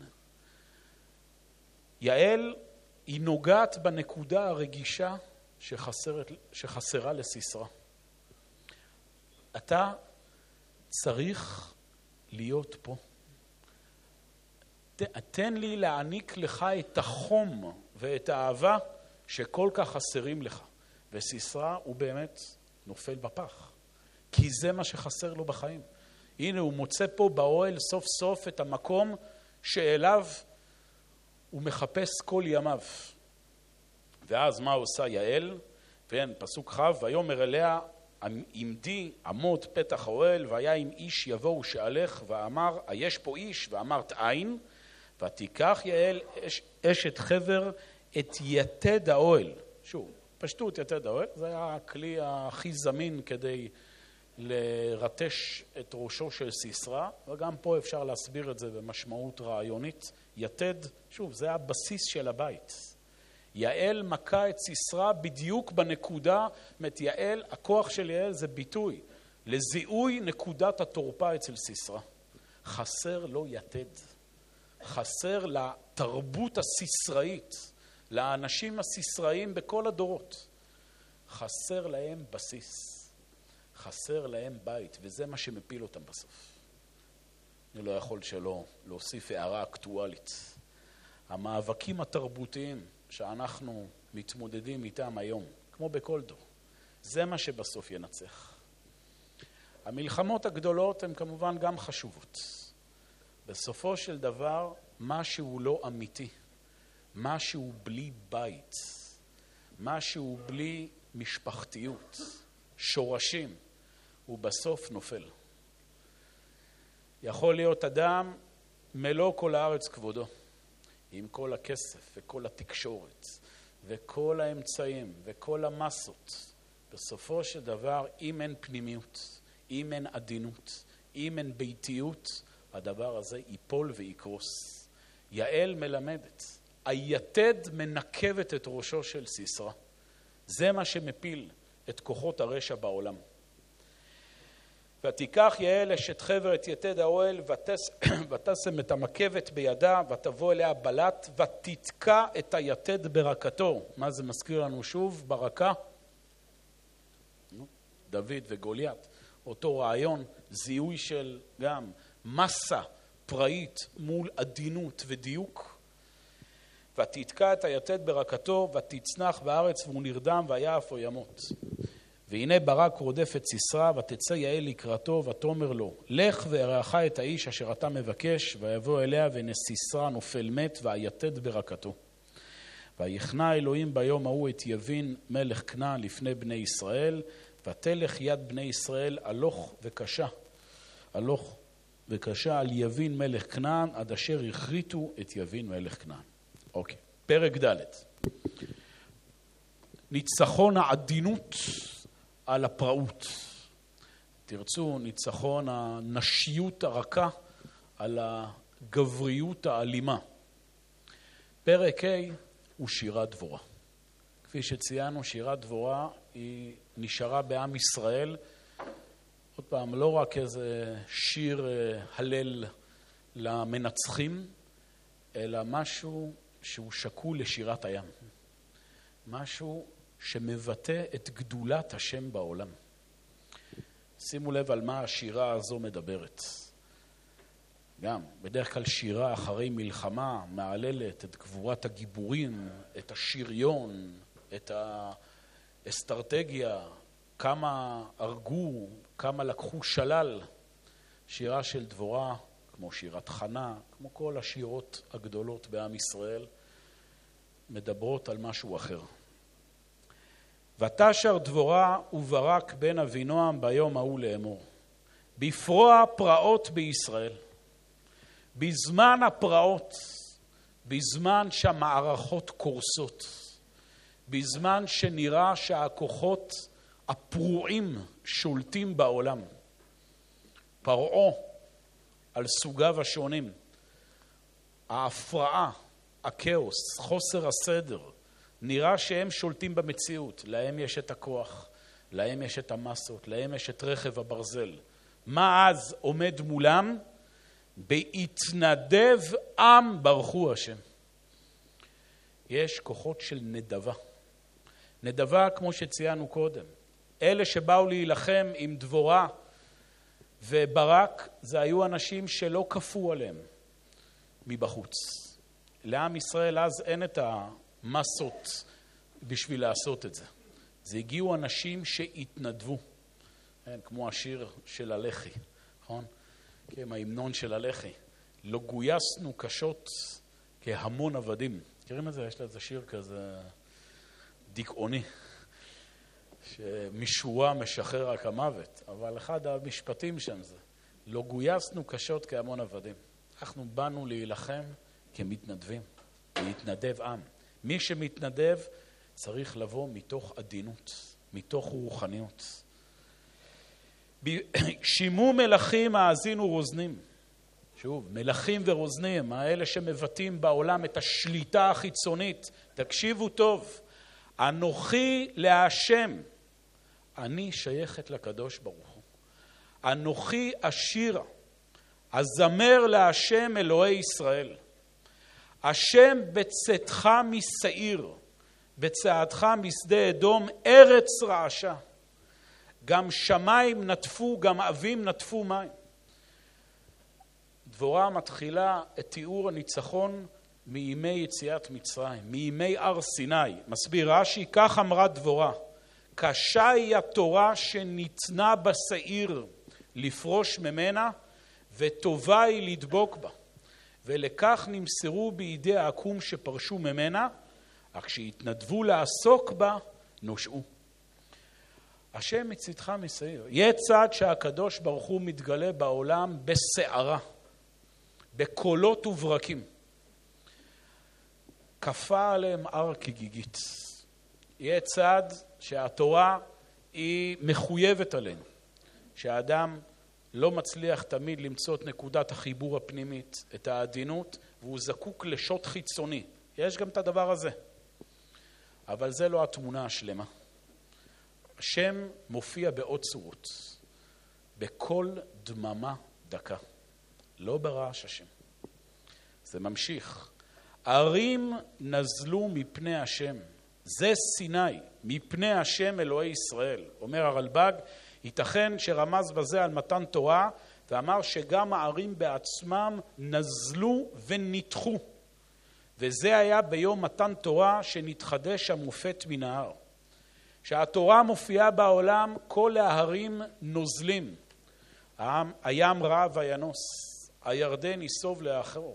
יעל היא נוגעת בנקודה הרגישה שחסרת, שחסרה לסיסרא. אתה צריך להיות פה. תן לי להעניק לך את החום ואת האהבה שכל כך חסרים לך. וסיסרא הוא באמת נופל בפח. כי זה מה שחסר לו בחיים. הנה הוא מוצא פה באוהל סוף סוף את המקום שאליו הוא מחפש כל ימיו. ואז מה עושה יעל? כן, פסוק חב, ויאמר אליה, עמדי עמוד פתח האוהל, והיה עם איש יבואו שאלך, ואמר, יש פה איש, ואמרת אין, ותיקח יעל אש, אשת חבר את יתד האוהל. שוב, פשטות יתד האוהל, זה היה הכלי הכי זמין כדי לרטש את ראשו של סיסרא, וגם פה אפשר להסביר את זה במשמעות רעיונית. יתד, שוב, זה הבסיס של הבית. יעל מכה את סיסרא בדיוק בנקודה, זאת יעל, הכוח של יעל זה ביטוי לזיהוי נקודת התורפה אצל סיסרא. חסר לו יתד. חסר לתרבות הסיסראית, לאנשים הסיסראיים בכל הדורות. חסר להם בסיס. חסר להם בית, וזה מה שמפיל אותם בסוף. אני לא יכול שלא להוסיף הערה אקטואלית. המאבקים התרבותיים שאנחנו מתמודדים איתם היום, כמו בכל דור, זה מה שבסוף ינצח. המלחמות הגדולות הן כמובן גם חשובות. בסופו של דבר, משהו לא אמיתי, משהו בלי בית, משהו בלי משפחתיות, שורשים, הוא בסוף נופל. יכול להיות אדם מלוא כל הארץ כבודו, עם כל הכסף וכל התקשורת וכל האמצעים וכל המסות. בסופו של דבר, אם אין פנימיות, אם אין עדינות, אם אין ביתיות, הדבר הזה ייפול ויקרוס. יעל מלמדת, היתד מנקבת את ראשו של סיסרא. זה מה שמפיל את כוחות הרשע בעולם. ותיקח יעל אשת חבר את יתד האוהל, ותשם את המקבת בידה, ותבוא אליה בלט, ותתקע את היתד ברקתו. מה זה מזכיר לנו שוב? ברקה. דוד וגוליית. אותו רעיון, זיהוי של גם מסה פראית מול עדינות ודיוק. ותתקע את היתד ברקתו, ותצנח בארץ, והוא נרדם, ויעף או ימות. והנה ברק רודף את סיסרא, ותצא יעל לקראתו, ותאמר לו, לך ואראך את האיש אשר אתה מבקש, ויבוא אליה, והנה סיסרא נופל מת, והיתד ברקתו. ויכנע אלוהים ביום ההוא את יבין מלך כנען לפני בני ישראל, ותלך יד בני ישראל הלוך וקשה, הלוך וקשה על יבין מלך כנען, עד אשר הכריתו את יבין מלך כנען. אוקיי, פרק ד'. ניצחון העדינות על הפראות. תרצו, ניצחון הנשיות הרכה על הגבריות האלימה. פרק ה' הוא שירת דבורה. כפי שציינו, שירת דבורה היא נשארה בעם ישראל, עוד פעם, לא רק איזה שיר הלל למנצחים, אלא משהו שהוא שקול לשירת הים. משהו שמבטא את גדולת השם בעולם. שימו לב על מה השירה הזו מדברת. גם, בדרך כלל שירה אחרי מלחמה מעללת את גבורת הגיבורים, את השריון, את האסטרטגיה, כמה הרגו, כמה לקחו שלל. שירה של דבורה, כמו שירת חנה, כמו כל השירות הגדולות בעם ישראל, מדברות על משהו אחר. ותשר דבורה וברק בן אבינועם ביום ההוא לאמור. בפרוע פרעות בישראל. בזמן הפרעות, בזמן שהמערכות קורסות, בזמן שנראה שהכוחות הפרועים שולטים בעולם, פרעה על סוגיו השונים, ההפרעה, הכאוס, חוסר הסדר, נראה שהם שולטים במציאות, להם יש את הכוח, להם יש את המסות, להם יש את רכב הברזל. מה אז עומד מולם? בהתנדב עם ברכו השם. יש כוחות של נדבה. נדבה כמו שציינו קודם. אלה שבאו להילחם עם דבורה וברק, זה היו אנשים שלא כפו עליהם מבחוץ. לעם ישראל אז אין את המסות בשביל לעשות את זה. זה הגיעו אנשים שהתנדבו. כן, כמו השיר של הלח"י, נכון? כן, ההמנון של הלח"י. לא גויסנו קשות כהמון עבדים. מכירים את זה? יש לזה שיר כזה דיכאוני, שמשוע משחרר רק המוות. אבל אחד המשפטים שם זה, לא גויסנו קשות כהמון עבדים. אנחנו באנו להילחם כמתנדבים, להתנדב עם. מי שמתנדב צריך לבוא מתוך עדינות, מתוך רוחניות. שימו מלכים האזינו רוזנים. שוב, מלכים ורוזנים, האלה שמבטאים בעולם את השליטה החיצונית. תקשיבו טוב, אנוכי להשם, אני שייכת לקדוש ברוך הוא. אנוכי אשירה, הזמר להשם אלוהי ישראל. השם בצאתך משעיר, בצעדך משדה אדום, ארץ רעשה. גם שמיים נטפו, גם אבים נטפו מים. דבורה מתחילה את תיאור הניצחון מימי יציאת מצרים, מימי הר סיני. מסביר רש"י, כך אמרה דבורה, קשה היא התורה שניתנה בשעיר לפרוש ממנה, וטובה היא לדבוק בה. ולכך נמסרו בידי העקום שפרשו ממנה, אך כשהתנדבו לעסוק בה, נושעו. השם מצדך משעיר. יהיה צד שהקדוש ברוך הוא מתגלה בעולם בסערה, בקולות וברקים. כפה עליהם הר כגיגית. יהיה צד שהתורה היא מחויבת עלינו. שהאדם לא מצליח תמיד למצוא את נקודת החיבור הפנימית, את העדינות, והוא זקוק לשוט חיצוני. יש גם את הדבר הזה. אבל זה לא התמונה השלמה. השם מופיע בעוד צורות. בכל דממה דקה. לא ברעש השם. זה ממשיך. ערים נזלו מפני השם. זה סיני, מפני השם אלוהי ישראל. אומר הרלב"ג, ייתכן שרמז בזה על מתן תורה, ואמר שגם הערים בעצמם נזלו וניתחו. וזה היה ביום מתן תורה שנתחדש המופת מנהר. שהתורה מופיעה בעולם, כל ההרים נוזלים. הים רעב וינוס, הירדן יסוב לאחור.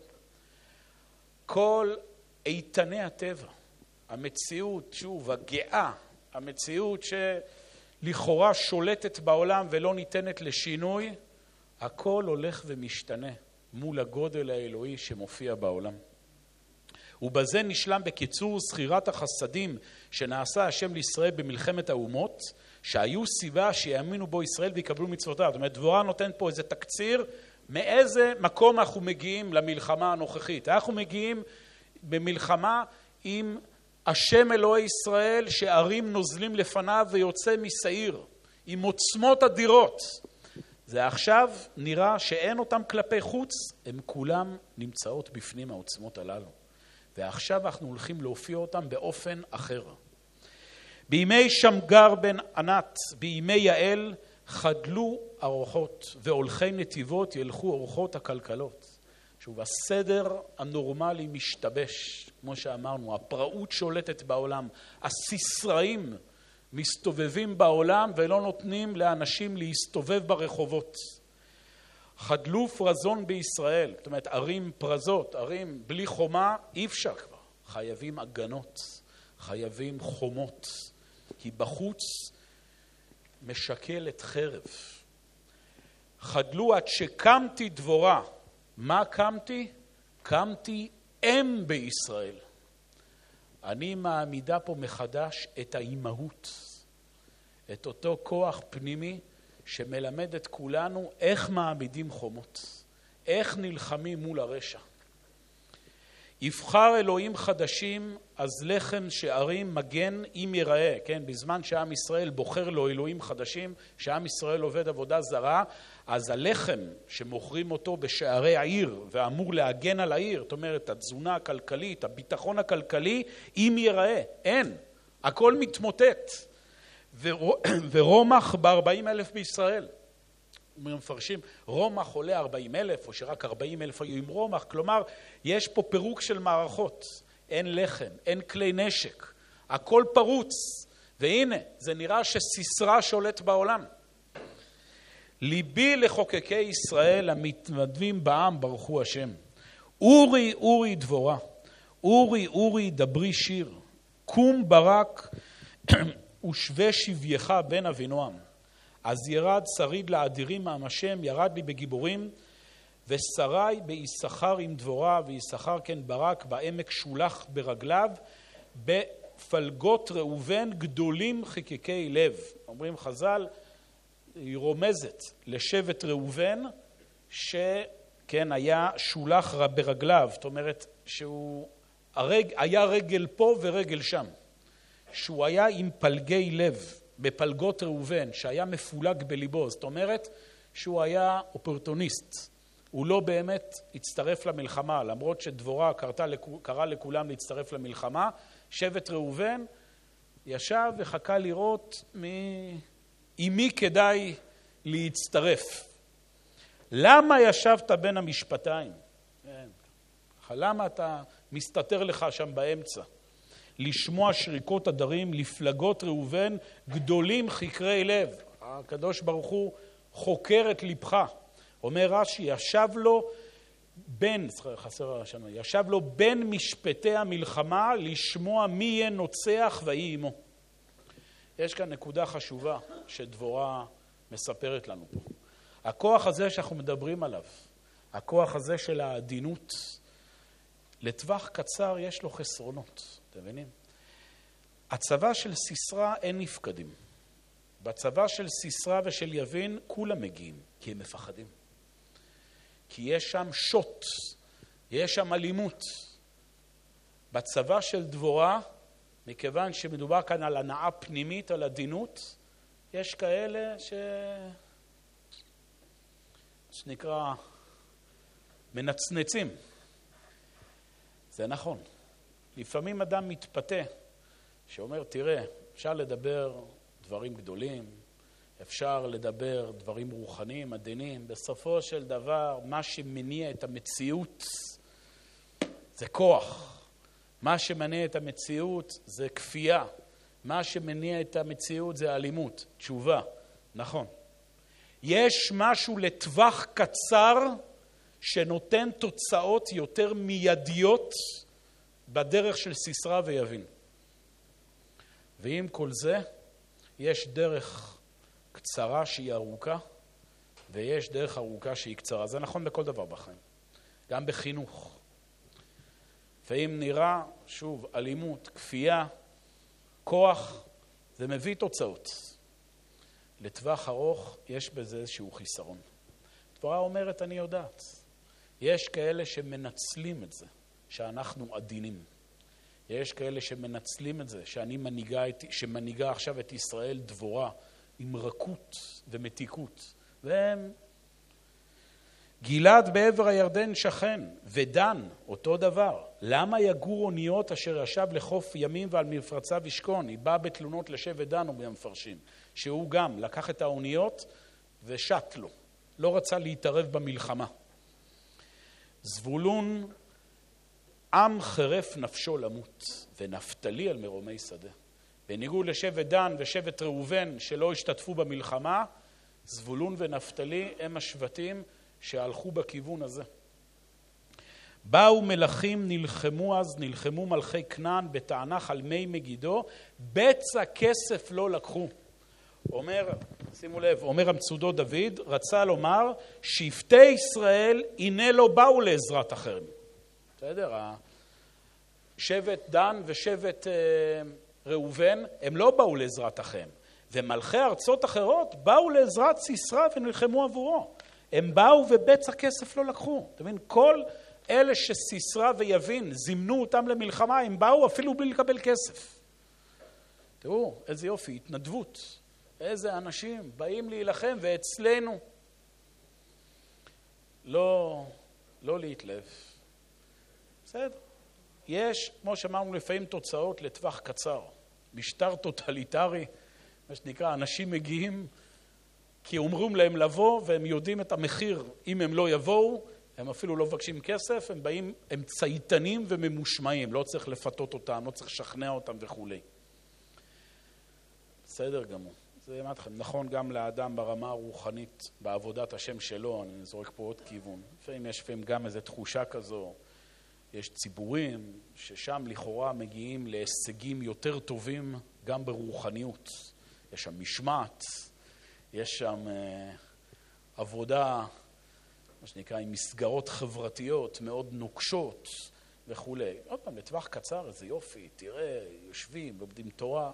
כל איתני הטבע, המציאות, שוב, הגאה, המציאות שלכאורה שולטת בעולם ולא ניתנת לשינוי, הכל הולך ומשתנה מול הגודל האלוהי שמופיע בעולם. ובזה נשלם בקיצור סחירת החסדים שנעשה השם לישראל במלחמת האומות, שהיו סיבה שיאמינו בו ישראל ויקבלו מצוותיו. זאת אומרת, דבורה נותן פה איזה תקציר מאיזה מקום אנחנו מגיעים למלחמה הנוכחית. אנחנו מגיעים במלחמה עם השם אלוהי ישראל שערים נוזלים לפניו ויוצא מסעיר, עם עוצמות אדירות. זה עכשיו נראה שאין אותם כלפי חוץ, הם כולם נמצאות בפנים העוצמות הללו. ועכשיו אנחנו הולכים להופיע אותם באופן אחר. בימי שמגר בן ענת, בימי יעל, חדלו ארוחות, והולכי נתיבות ילכו אורחות הכלכלות. שוב, הסדר הנורמלי משתבש, כמו שאמרנו, הפראות שולטת בעולם, הסיסראים מסתובבים בעולם ולא נותנים לאנשים להסתובב ברחובות. חדלו פרזון בישראל, זאת אומרת ערים פרזות, ערים בלי חומה, אי אפשר כבר. חייבים הגנות, חייבים חומות. כי בחוץ משקלת חרב. חדלו עד שקמתי דבורה. מה קמתי? קמתי אם בישראל. אני מעמידה פה מחדש את האימהות, את אותו כוח פנימי שמלמד את כולנו איך מעמידים חומות, איך נלחמים מול הרשע. יבחר אלוהים חדשים, אז לחם שערים מגן אם ייראה, כן? בזמן שעם ישראל בוחר לו אלוהים חדשים, שעם ישראל עובד עבודה זרה, אז הלחם שמוכרים אותו בשערי העיר ואמור להגן על העיר, זאת אומרת, התזונה הכלכלית, הביטחון הכלכלי, אם ייראה, אין. הכל מתמוטט. ורומח ב-ארבעים אלף בישראל. מפרשים, רומח עולה ארבעים אלף, או שרק ארבעים אלף היו עם רומח, כלומר, יש פה פירוק של מערכות, אין לחם, אין כלי נשק, הכל פרוץ, והנה, זה נראה שסיסרה שולט בעולם. ליבי לחוקקי ישראל המתנדבים בעם ברכו השם. אורי, אורי דבורה, אורי, אורי דברי שיר, קום ברק ושווה שבייך בן אבינועם. אז ירד שריד לאדירים מעם השם, ירד לי בגיבורים, ושרי ביששכר עם דבורה, ויששכר כן ברק, בעמק שולח ברגליו, בפלגות ראובן גדולים חיקקי לב. אומרים חז"ל, היא רומזת לשבט ראובן, שכן היה שולח ברגליו, זאת אומרת שהוא הרג, היה רגל פה ורגל שם, שהוא היה עם פלגי לב, בפלגות ראובן, שהיה מפולג בליבו, זאת אומרת שהוא היה אופורטוניסט, הוא לא באמת הצטרף למלחמה, למרות שדבורה קרתה, קרא לכולם להצטרף למלחמה, שבט ראובן ישב וחכה לראות מ... עם מי כדאי להצטרף. למה ישבת בין המשפטיים? למה אתה מסתתר לך שם באמצע? לשמוע שריקות הדרים, לפלגות ראובן, גדולים חקרי לב. הקדוש ברוך הוא חוקר את לבך. אומר רש"י, ישב לו בין, חסר השנה, ישב לו בין משפטי המלחמה לשמוע מי יהיה נוצח ויהי עמו. יש כאן נקודה חשובה שדבורה מספרת לנו פה. הכוח הזה שאנחנו מדברים עליו, הכוח הזה של העדינות, לטווח קצר יש לו חסרונות. אתם מבינים? הצבא של סיסרא אין נפקדים. בצבא של סיסרא ושל יבין כולם מגיעים, כי הם מפחדים. כי יש שם שוט, יש שם אלימות. בצבא של דבורה, מכיוון שמדובר כאן על הנאה פנימית, על עדינות, יש כאלה ש... שנקרא מנצנצים. זה נכון. לפעמים אדם מתפתה, שאומר, תראה, אפשר לדבר דברים גדולים, אפשר לדבר דברים רוחניים, עדינים, בסופו של דבר, מה שמניע את המציאות זה כוח. מה שמניע את המציאות זה כפייה. מה שמניע את המציאות זה אלימות. תשובה, נכון. יש משהו לטווח קצר שנותן תוצאות יותר מיידיות בדרך של סיסרא ויבין. ועם כל זה, יש דרך קצרה שהיא ארוכה, ויש דרך ארוכה שהיא קצרה. זה נכון בכל דבר בחיים. גם בחינוך. ואם נראה, שוב, אלימות, כפייה, כוח, זה מביא תוצאות. לטווח ארוך יש בזה איזשהו חיסרון. התורה אומרת, אני יודעת. יש כאלה שמנצלים את זה, שאנחנו עדינים. יש כאלה שמנצלים את זה, שאני מנהיגה, שמנהיגה עכשיו את ישראל דבורה, עם רכות ומתיקות. והם גלעד בעבר הירדן שכן, ודן, אותו דבר. למה יגור אוניות אשר ישב לחוף ימים ועל מפרציו ישכון? היא באה בתלונות לשבט דן ובמפרשים, שהוא גם לקח את האוניות ושט לו. לא רצה להתערב במלחמה. זבולון, עם חרף נפשו למות, ונפתלי על מרומי שדה. בניגוד לשבט דן ושבט ראובן שלא השתתפו במלחמה, זבולון ונפתלי הם השבטים שהלכו בכיוון הזה. באו מלכים, נלחמו אז, נלחמו מלכי כנען בתענך על מי מגידו, בצע כסף לא לקחו. אומר, שימו לב, אומר המצודו דוד, רצה לומר, שבטי ישראל הנה לא באו לעזרת אחרים. בסדר? שבט דן ושבט ראובן, הם לא באו לעזרת אחריהם. ומלכי ארצות אחרות באו לעזרת סיסרא ונלחמו עבורו. הם באו ובצע כסף לא לקחו. אתה מבין? כל אלה שסיסרא ויבין זימנו אותם למלחמה, הם באו אפילו בלי לקבל כסף. תראו, איזה יופי, התנדבות. איזה אנשים באים להילחם, ואצלנו לא, לא להתלב. בסדר. יש, כמו שאמרנו, לפעמים תוצאות לטווח קצר. משטר טוטליטרי, מה שנקרא, אנשים מגיעים כי אומרים להם לבוא, והם יודעים את המחיר אם הם לא יבואו, הם אפילו לא מבקשים כסף, הם באים, הם צייתנים וממושמעים, לא צריך לפתות אותם, לא צריך לשכנע אותם וכו'. בסדר גמור. זה אמרתי לכם, נכון גם לאדם ברמה הרוחנית, בעבודת השם שלו, אני זורק פה עוד כיוון. לפעמים יש לפעמים גם איזו תחושה כזו, יש ציבורים ששם לכאורה מגיעים להישגים יותר טובים גם ברוחניות. יש שם משמעת, יש שם אה, עבודה, מה שנקרא, עם מסגרות חברתיות מאוד נוקשות וכו'. עוד פעם, לטווח קצר, איזה יופי, תראה, יושבים, לומדים תורה.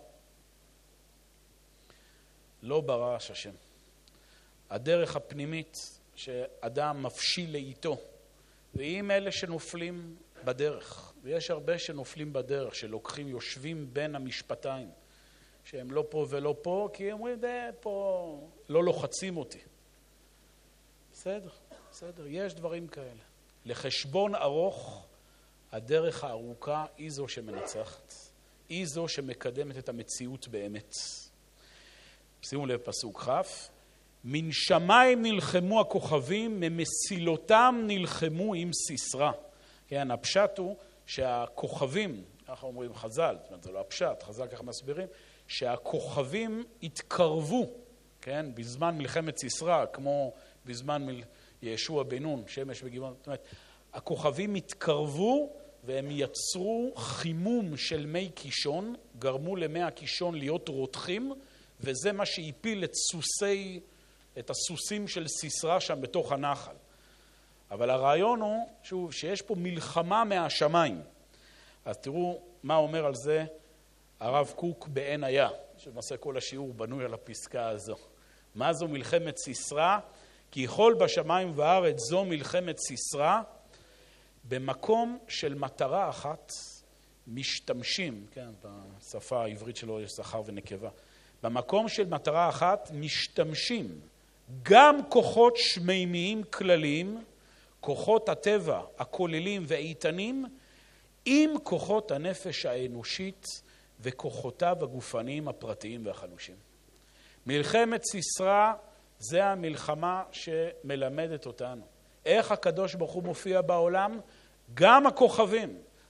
לא ברעש השם. הדרך הפנימית שאדם מפשיל לאיתו, ואם אלה שנופלים בדרך, ויש הרבה שנופלים בדרך, שלוקחים, יושבים בין המשפטיים, שהם לא פה ולא פה, כי הם אומרים, דה, פה לא לוחצים אותי. בסדר, בסדר, יש דברים כאלה. לחשבון ארוך, הדרך הארוכה היא זו שמנצחת, היא זו שמקדמת את המציאות באמת. שימו לב פסוק כ', מן שמיים נלחמו הכוכבים, ממסילותם נלחמו עם סיסרא. כן, הפשט הוא שהכוכבים, ככה אומרים חז"ל, זאת אומרת, זה לא הפשט, חז"ל ככה מסבירים, שהכוכבים התקרבו, כן, בזמן מלחמת סיסרא, כמו בזמן מל... ישוע בן נון, שמש וגבעון, זאת אומרת, הכוכבים התקרבו והם יצרו חימום של מי קישון, גרמו למי הקישון להיות רותחים, וזה מה שהפיל את סוסי, את הסוסים של סיסרא שם בתוך הנחל. אבל הרעיון הוא, שוב, שיש פה מלחמה מהשמיים. אז תראו מה אומר על זה הרב קוק בעין היה, שמעשה כל השיעור בנוי על הפסקה הזו. מה זו מלחמת סיסרא? כי יכול בשמיים וארץ זו מלחמת סיסרא, במקום של מטרה אחת משתמשים, כן, בשפה העברית שלו יש זכר ונקבה, במקום של מטרה אחת משתמשים גם כוחות שמימיים כלליים, כוחות הטבע הכוללים ואיתנים, עם כוחות הנפש האנושית וכוחותיו הגופניים הפרטיים והחלושים. מלחמת סיסרא זה המלחמה שמלמדת אותנו. איך הקדוש ברוך הוא מופיע בעולם? גם הכוכבים,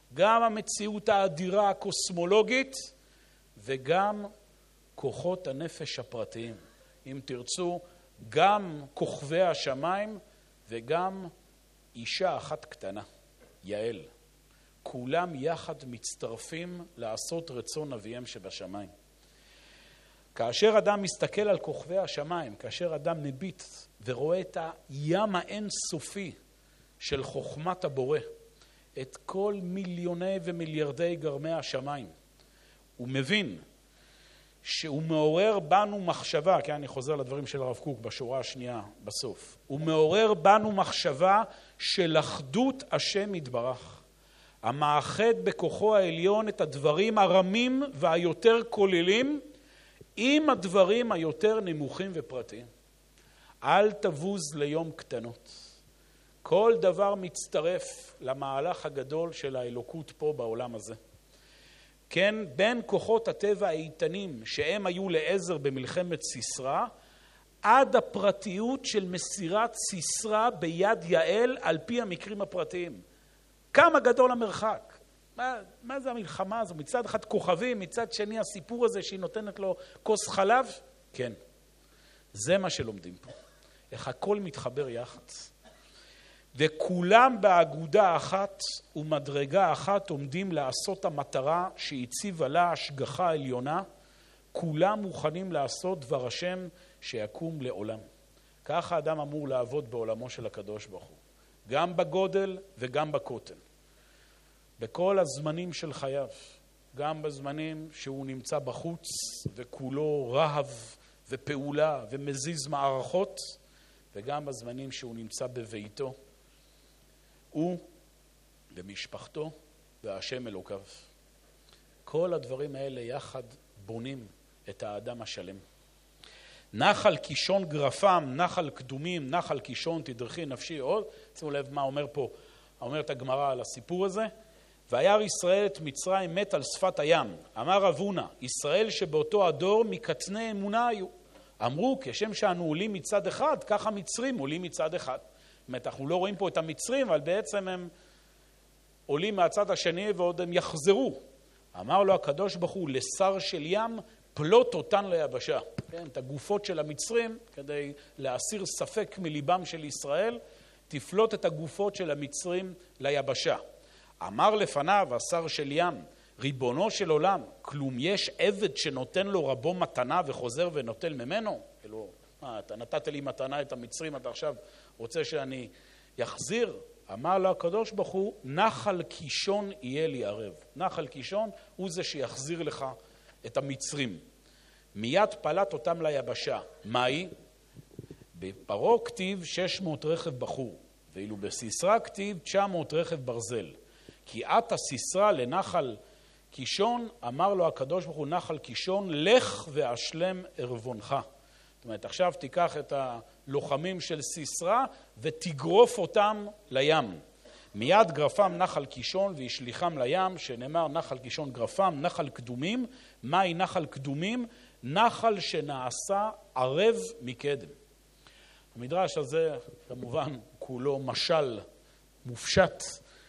גם המציאות האדירה הקוסמולוגית וגם כוחות הנפש הפרטיים. אם תרצו, גם כוכבי השמיים וגם אישה אחת קטנה, יעל. כולם יחד מצטרפים לעשות רצון אביהם שבשמיים. כאשר אדם מסתכל על כוכבי השמיים, כאשר אדם מביט ורואה את הים האינסופי של חוכמת הבורא, את כל מיליוני ומיליארדי גרמי השמיים, הוא מבין שהוא מעורר בנו מחשבה, כי אני חוזר לדברים של הרב קוק בשורה השנייה בסוף, הוא מעורר בנו מחשבה של אחדות השם יתברך, המאחד בכוחו העליון את הדברים הרמים והיותר כוללים עם הדברים היותר נמוכים ופרטיים. אל תבוז ליום קטנות. כל דבר מצטרף למהלך הגדול של האלוקות פה בעולם הזה. כן, בין כוחות הטבע האיתנים שהם היו לעזר במלחמת סיסרא, עד הפרטיות של מסירת סיסרא ביד יעל על פי המקרים הפרטיים. כמה גדול המרחק. מה, מה זה המלחמה הזו? מצד אחד כוכבים, מצד שני הסיפור הזה שהיא נותנת לו כוס חלב? כן. זה מה שלומדים פה. איך הכל מתחבר יחד. וכולם באגודה אחת ומדרגה אחת עומדים לעשות המטרה שהציבה לה השגחה העליונה. כולם מוכנים לעשות דבר השם שיקום לעולם. ככה האדם אמור לעבוד בעולמו של הקדוש ברוך הוא. גם בגודל וגם בקוטן. בכל הזמנים של חייו. גם בזמנים שהוא נמצא בחוץ וכולו רהב ופעולה ומזיז מערכות. וגם בזמנים שהוא נמצא בביתו. הוא ומשפחתו והשם אלוקיו. כל הדברים האלה יחד בונים את האדם השלם. נחל קישון גרפם, נחל קדומים, נחל קישון תדרכי נפשי עוד. שימו לב מה אומר פה, אומרת הגמרא על הסיפור הזה. וירא ישראל את מצרים מת על שפת הים. אמר רב הונא, ישראל שבאותו הדור מקטני אמונה היו. אמרו, כשם שאנו עולים מצד אחד, ככה מצרים עולים מצד אחד. זאת אומרת, אנחנו לא רואים פה את המצרים, אבל בעצם הם עולים מהצד השני ועוד הם יחזרו. אמר לו הקדוש ברוך הוא, לשר של ים, פלוט אותן ליבשה. כן, את הגופות של המצרים, כדי להסיר ספק מליבם של ישראל, תפלוט את הגופות של המצרים ליבשה. אמר לפניו, השר של ים, ריבונו של עולם, כלום יש עבד שנותן לו רבו מתנה וחוזר ונוטל ממנו? כאילו, מה, אתה נתת לי מתנה את המצרים, אתה עכשיו רוצה שאני יחזיר? אמר לו הקדוש ברוך הוא, נחל קישון יהיה לי ערב. נחל קישון הוא זה שיחזיר לך את המצרים. מיד פלט אותם ליבשה. מהי? בפרעה כתיב שש מאות רכב בחור, ואילו בסיסרא כתיב תשע מאות רכב ברזל. כי עתה סיסרא לנחל קישון, אמר לו הקדוש ברוך הוא, נחל קישון, לך ואשלם ערבונך. זאת אומרת, עכשיו תיקח את הלוחמים של סיסרא ותגרוף אותם לים. מיד גרפם נחל קישון והשליחם לים, שנאמר נחל קישון גרפם, נחל קדומים. מהי נחל קדומים? נחל שנעשה ערב מקדם. המדרש הזה כמובן כולו משל מופשט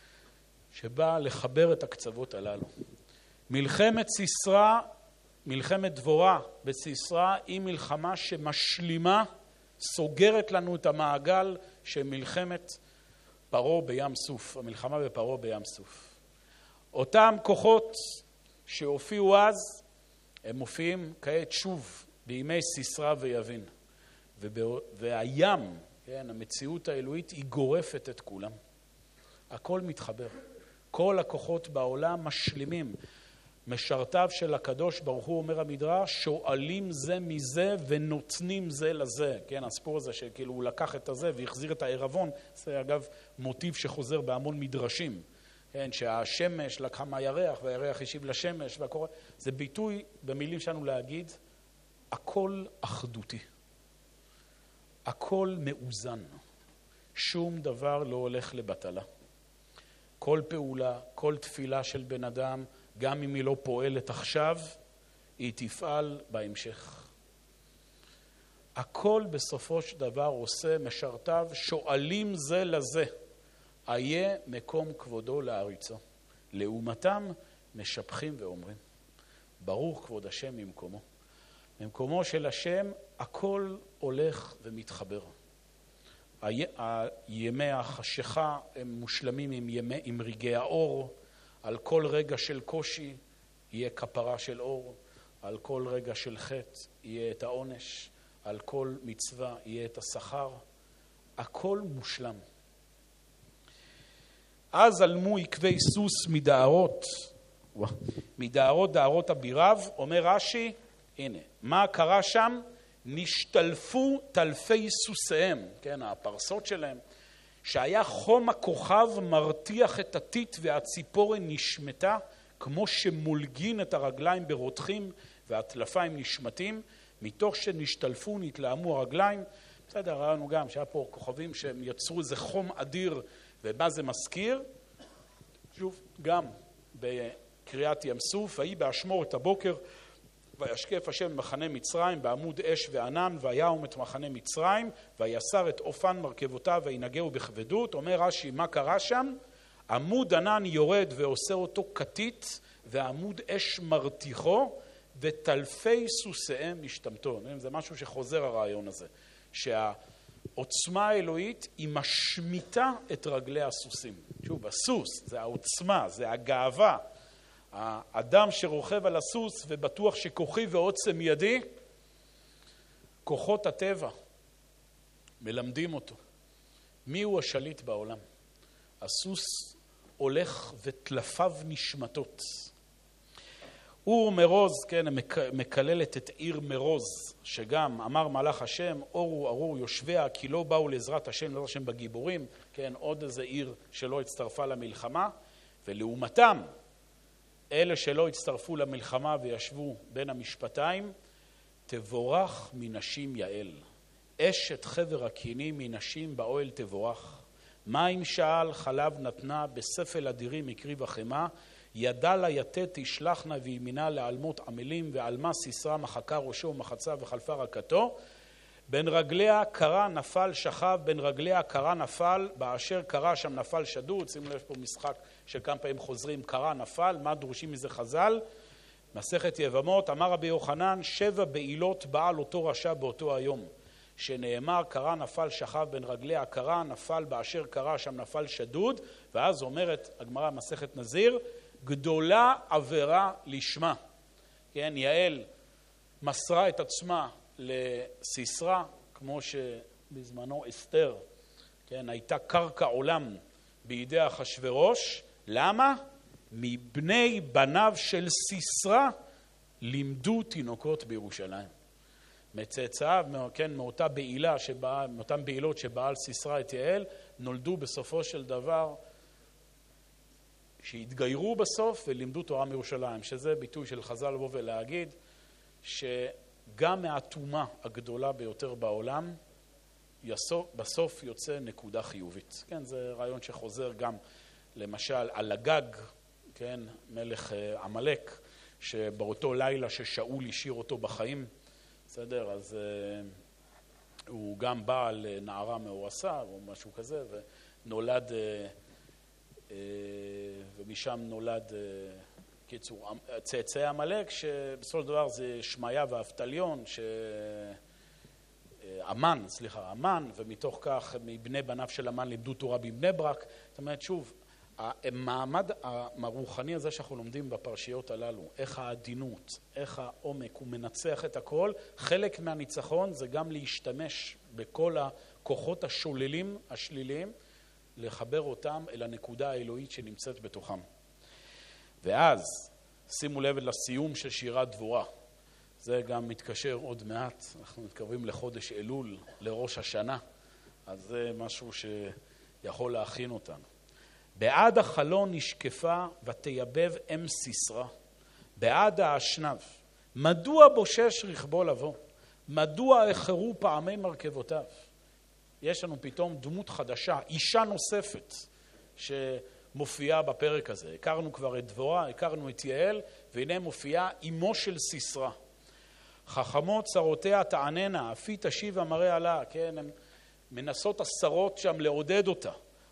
שבא לחבר את הקצוות הללו. מלחמת סיסרא, מלחמת דבורה בסיסרא, היא מלחמה שמשלימה, סוגרת לנו את המעגל של מלחמת פרעה בים סוף, המלחמה בפרעה בים סוף. אותם כוחות שהופיעו אז, הם מופיעים כעת שוב בימי סיסרא ויבין. והים, כן, המציאות האלוהית, היא גורפת את כולם. הכל מתחבר. כל הכוחות בעולם משלימים. משרתיו של הקדוש ברוך הוא, אומר המדרש, שואלים זה מזה ונותנים זה לזה. כן, הסיפור הזה שכאילו הוא לקח את הזה והחזיר את הערבון, זה אגב מוטיב שחוזר בהמון מדרשים. כן, שהשמש לקחה מהירח והירח השיב לשמש והקורא. זה ביטוי במילים שלנו להגיד, הכל אחדותי. הכל מאוזן. שום דבר לא הולך לבטלה. כל פעולה, כל תפילה של בן אדם, גם אם היא לא פועלת עכשיו, היא תפעל בהמשך. הכל בסופו של דבר עושה משרתיו, שואלים זה לזה, איה מקום כבודו להריצו. לעומתם משבחים ואומרים, ברוך כבוד השם ממקומו. ממקומו של השם הכל הולך ומתחבר. ימי החשיכה הם מושלמים עם, ימי, עם רגעי האור, על כל רגע של קושי יהיה כפרה של אור, על כל רגע של חטא יהיה את העונש, על כל מצווה יהיה את השכר, הכל מושלם. אז עלמו עקבי סוס מדערות, מדערות דערות אבירב, אומר רש"י, הנה, מה קרה שם? נשתלפו תלפי סוסיהם, כן, הפרסות שלהם, שהיה חום הכוכב מרתיח את הטיט והציפורן נשמתה, כמו שמולגין את הרגליים ברותחים והטלפיים נשמתים, מתוך שנשתלפו נתלהמו הרגליים. בסדר, ראינו גם שהיה פה כוכבים שהם יצרו איזה חום אדיר, ומה זה מזכיר? שוב, גם בקריאת ים סוף, ויהי באשמור את הבוקר, וישקף השם במחנה מצרים בעמוד אש וענן, ויעום את מחנה מצרים, ויסר את אופן מרכבותיו וינגעו בכבדות. אומר רש"י, מה קרה שם? עמוד ענן יורד ועושה אותו כתית, ועמוד אש מרתיחו, וטלפי סוסיהם משתמתו. זה משהו שחוזר הרעיון הזה, שהעוצמה האלוהית היא משמיטה את רגלי הסוסים. שוב, הסוס זה העוצמה, זה הגאווה. האדם שרוכב על הסוס ובטוח שכוחי ועוצם ידי, כוחות הטבע מלמדים אותו. מי הוא השליט בעולם? הסוס הולך וטלפיו נשמטות. אור מרוז, כן, מקללת את עיר מרוז, שגם אמר מלאך השם, אורו ארור יושביה, כי לא באו לעזרת השם, לעזרת השם בגיבורים, כן, עוד איזה עיר שלא הצטרפה למלחמה, ולעומתם, אלה שלא הצטרפו למלחמה וישבו בין המשפטיים, תבורך מנשים יעל. אשת חבר הקינים מנשים באוהל תבורך. מים שאל חלב נתנה, בספל אדירים הקריב החמה, ידה לה יתת תשלחנה וימינה לעלמות עמלים, ועלמה סיסרה מחקה ראשו ומחצה וחלפה רקתו. בין רגליה קרה נפל שכב, בין רגליה קרה נפל, באשר קרה שם נפל שדוד. שימו לב פה משחק של כמה פעמים חוזרים, קרה נפל, מה דרושים מזה חז"ל? מסכת יבמות, אמר רבי יוחנן, שבע בעילות בעל אותו רשע באותו היום, שנאמר קרה נפל שכב בין רגליה קרה נפל, באשר קרה שם נפל שדוד, ואז אומרת הגמרא מסכת נזיר, גדולה עבירה לשמה. כן, יעל מסרה את עצמה לסיסרא, כמו שבזמנו אסתר, כן, הייתה קרקע עולם בידי אחשוורוש. למה? מבני בניו של סיסרא לימדו תינוקות בירושלים. מצאצאיו, כן, מאותה בעילה שבא, מאותן בעילות שבעל סיסרא את יעל, נולדו בסופו של דבר שהתגיירו בסוף ולימדו תורה מירושלים, שזה ביטוי של חז"ל לבוא ולהגיד שגם מהתומה הגדולה ביותר בעולם בסוף יוצא נקודה חיובית. כן, זה רעיון שחוזר גם למשל על הגג, כן, מלך עמלק, שבאותו לילה ששאול השאיר אותו בחיים, בסדר, אז uh, הוא גם בא על נערה מאורסה או משהו כזה, ונולד, uh, uh, ומשם נולד, uh, קיצור, צאצאי עמלק, שבסופו של דבר זה שמעיה ואבטליון, ש... אמן, סליחה, אמן, ומתוך כך מבני בניו של אמן לימדו תורה בבני ברק. זאת אומרת, שוב, המעמד הרוחני הזה שאנחנו לומדים בפרשיות הללו, איך העדינות, איך העומק, הוא מנצח את הכל. חלק מהניצחון זה גם להשתמש בכל הכוחות השוללים, השליליים, לחבר אותם אל הנקודה האלוהית שנמצאת בתוכם. ואז, שימו לב לסיום של שירת דבורה. זה גם מתקשר עוד מעט, אנחנו מתקרבים לחודש אלול, לראש השנה, אז זה משהו שיכול להכין אותנו. בעד החלון נשקפה ותייבב אם סיסרא, בעד האשנב, מדוע בושש רכבו לבוא? מדוע אחרו פעמי מרכבותיו? יש לנו פתאום דמות חדשה, אישה נוספת, שמופיעה בפרק הזה. הכרנו כבר את דבורה, הכרנו את יעל, והנה מופיעה אמו של סיסרא. חכמות צרותיה תעננה, אפי תשיב המראה עלה, כן, הן מנסות עשרות שם לעודד אותה.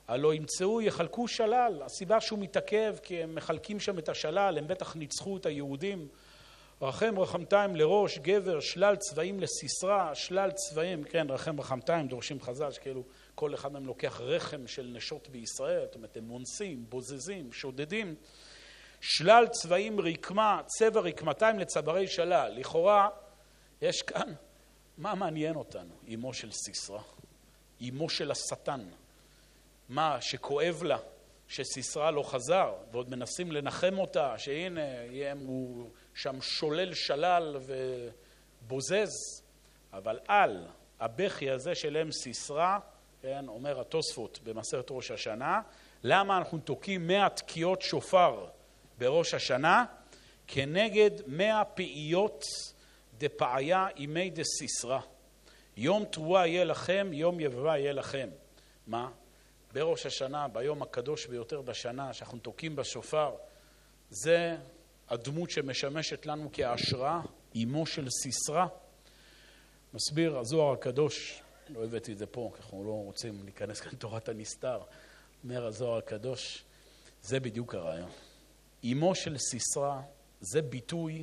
הלא ימצאו יחלקו שלל. הסיבה שהוא מתעכב כי הם מחלקים שם את השלל, הם בטח ניצחו את היהודים. רחם רחמתיים לראש, גבר, שלל צבעים לסיסרא, שלל צבעים, כן, רחם רחמתיים, דורשים חז"ל, שכאילו כל אחד מהם לוקח רחם של נשות בישראל, זאת אומרת, הם מונסים, בוזזים, שודדים. שלל צבעים רקמה, צבע רקמתיים לצברי שלל. לכאורה, יש כאן, מה מעניין אותנו? אמו של סיסרא, אמו של השטן. מה שכואב לה, שסיסרא לא חזר, ועוד מנסים לנחם אותה, שהנה, הוא שם שולל שלל ובוזז, אבל על הבכי הזה של אם סיסרא, כן, אומר התוספות במסכת ראש השנה, למה אנחנו תוקעים מאה תקיעות שופר בראש השנה? כנגד מאה פעיות דפעיה ימי דסיסרא. יום תרועה יהיה לכם, יום יבבה יהיה לכם. מה? בראש השנה, ביום הקדוש ביותר בשנה, שאנחנו תוקעים בשופר, זה הדמות שמשמשת לנו כהשראה, אמו של סיסרא. מסביר הזוהר הקדוש, לא הבאתי את זה פה, כי אנחנו לא רוצים להיכנס כאן תורת הנסתר, אומר הזוהר הקדוש, זה בדיוק הרעיון. אמו של סיסרא זה ביטוי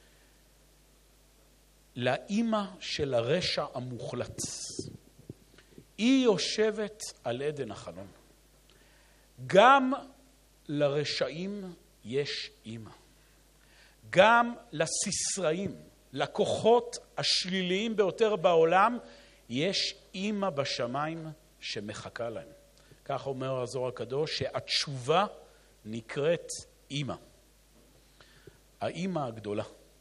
לאמא של הרשע המוחלט. היא יושבת על עדן החלון. גם לרשעים יש אמא. גם לסיסראים, לכוחות השליליים ביותר בעולם, יש אמא בשמיים שמחכה להם. כך אומר הזוהר הקדוש, שהתשובה נקראת אמא. האמא הגדולה.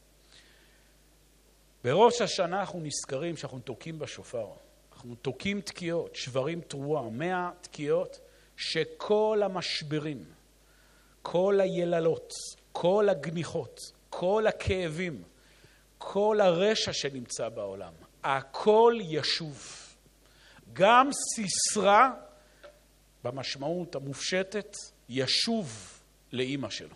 בראש השנה אנחנו נזכרים שאנחנו תוקעים בשופר. אנחנו תוקעים תקיעות, שברים תרועה, מאה תקיעות, שכל המשברים, כל היללות, כל הגניחות, כל הכאבים, כל הרשע שנמצא בעולם, הכל ישוב. גם סיסרא, במשמעות המופשטת, ישוב לאמא שלו.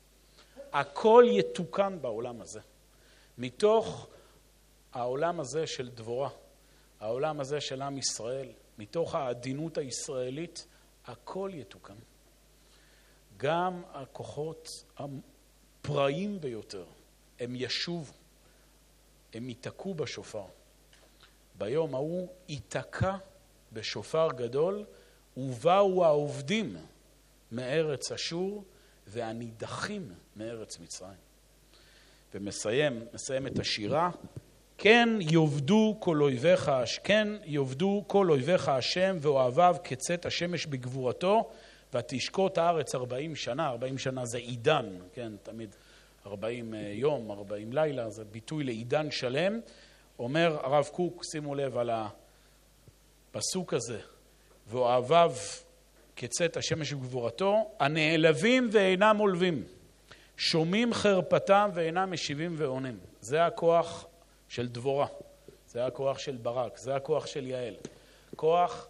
הכל יתוקן בעולם הזה. מתוך העולם הזה של דבורה, העולם הזה של עם ישראל, מתוך העדינות הישראלית, הכל יתוקן. גם הכוחות הפראיים ביותר, הם ישובו, הם ייתקעו בשופר. ביום ההוא ייתקע בשופר גדול, ובאו העובדים מארץ אשור והנידחים מארץ מצרים. ומסיים, מסיים את השירה, כן יובדו כל אויביך, כן יובדו כל אויביך השם ואוהביו כצאת השמש בגבורתו, ותשקוט הארץ ארבעים שנה, ארבעים שנה זה עידן, כן, תמיד ארבעים יום, ארבעים לילה, זה ביטוי לעידן שלם. אומר הרב קוק, שימו לב על הפסוק הזה, ואוהביו כצאת השמש בגבורתו, הנעלבים ואינם עולבים, שומעים חרפתם ואינם משיבים ועונים. זה הכוח של דבורה, זה הכוח של ברק, זה הכוח של יעל. כוח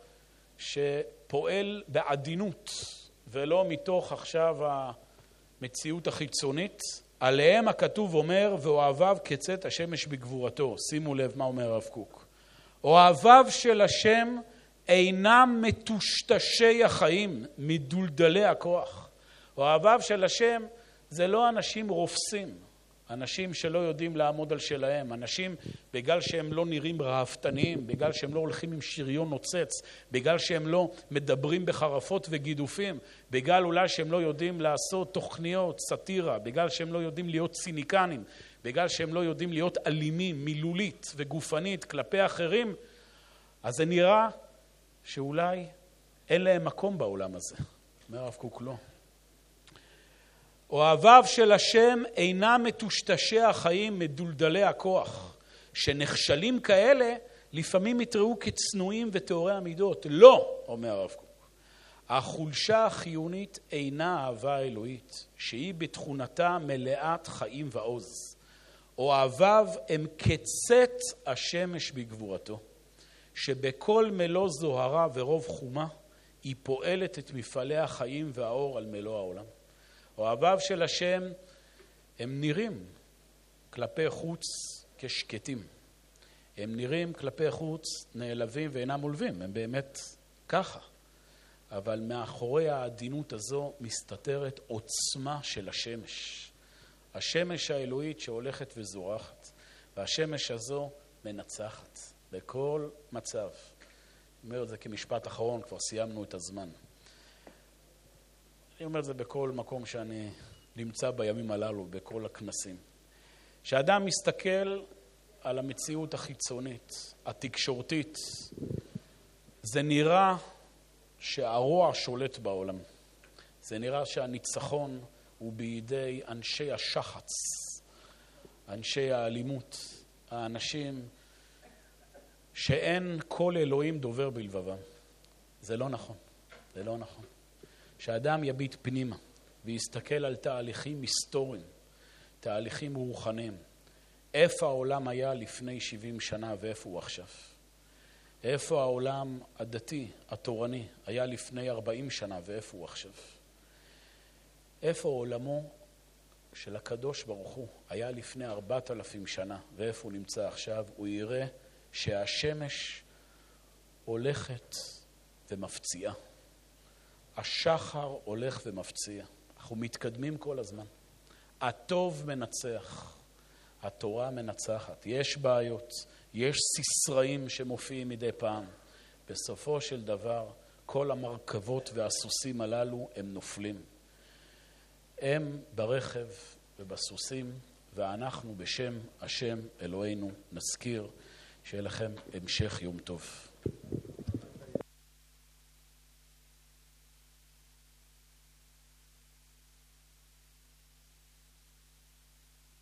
שפועל בעדינות, ולא מתוך עכשיו המציאות החיצונית. עליהם הכתוב אומר, ואוהביו כצאת השמש בגבורתו. שימו לב מה אומר הרב קוק. אוהביו של השם אינם מטושטשי החיים, מדולדלי הכוח. אוהביו של השם זה לא אנשים רופסים, אנשים שלא יודעים לעמוד על שלהם, אנשים בגלל שהם לא נראים רהבתניים, בגלל שהם לא הולכים עם שריון נוצץ, בגלל שהם לא מדברים בחרפות וגידופים, בגלל אולי שהם לא יודעים לעשות תוכניות, סטירה, בגלל שהם לא יודעים להיות ציניקנים, בגלל שהם לא יודעים להיות אלימים, מילולית וגופנית כלפי אחרים, אז זה נראה שאולי אין להם מקום בעולם הזה. אומר הרב קוק לא. אוהביו של השם אינם מטושטשי החיים, מדולדלי הכוח. שנכשלים כאלה לפעמים יתראו כצנועים וטהורי המידות. לא, אומר הרב קוק. החולשה החיונית אינה אהבה אלוהית, שהיא בתכונתה מלאת חיים ועוז. אוהביו הם כצאת השמש בגבורתו, שבכל מלוא זוהרה ורוב חומה היא פועלת את מפעלי החיים והאור על מלוא העולם. אוהביו של השם הם נראים כלפי חוץ כשקטים. הם נראים כלפי חוץ נעלבים ואינם עולבים, הם באמת ככה. אבל מאחורי העדינות הזו מסתתרת עוצמה של השמש. השמש האלוהית שהולכת וזורחת, והשמש הזו מנצחת בכל מצב. אני אומר את זה כמשפט אחרון, כבר סיימנו את הזמן. אני אומר את זה בכל מקום שאני נמצא בימים הללו, בכל הכנסים. כשאדם מסתכל על המציאות החיצונית, התקשורתית, זה נראה שהרוע שולט בעולם. זה נראה שהניצחון הוא בידי אנשי השחץ, אנשי האלימות, האנשים שאין כל אלוהים דובר בלבבם. זה לא נכון, זה לא נכון. שאדם יביט פנימה ויסתכל על תהליכים היסטוריים, תהליכים רוחניים. איפה העולם היה לפני שבעים שנה ואיפה הוא עכשיו? איפה העולם הדתי, התורני, היה לפני ארבעים שנה ואיפה הוא עכשיו? איפה עולמו של הקדוש ברוך הוא היה לפני ארבעת אלפים שנה ואיפה הוא נמצא עכשיו? הוא יראה שהשמש הולכת ומפציעה. השחר הולך ומפציע. אנחנו מתקדמים כל הזמן. הטוב מנצח. התורה מנצחת. יש בעיות. יש סיסראים שמופיעים מדי פעם. בסופו של דבר, כל המרכבות והסוסים הללו הם נופלים. הם ברכב ובסוסים, ואנחנו בשם השם אלוהינו נזכיר שיהיה לכם המשך יום טוב.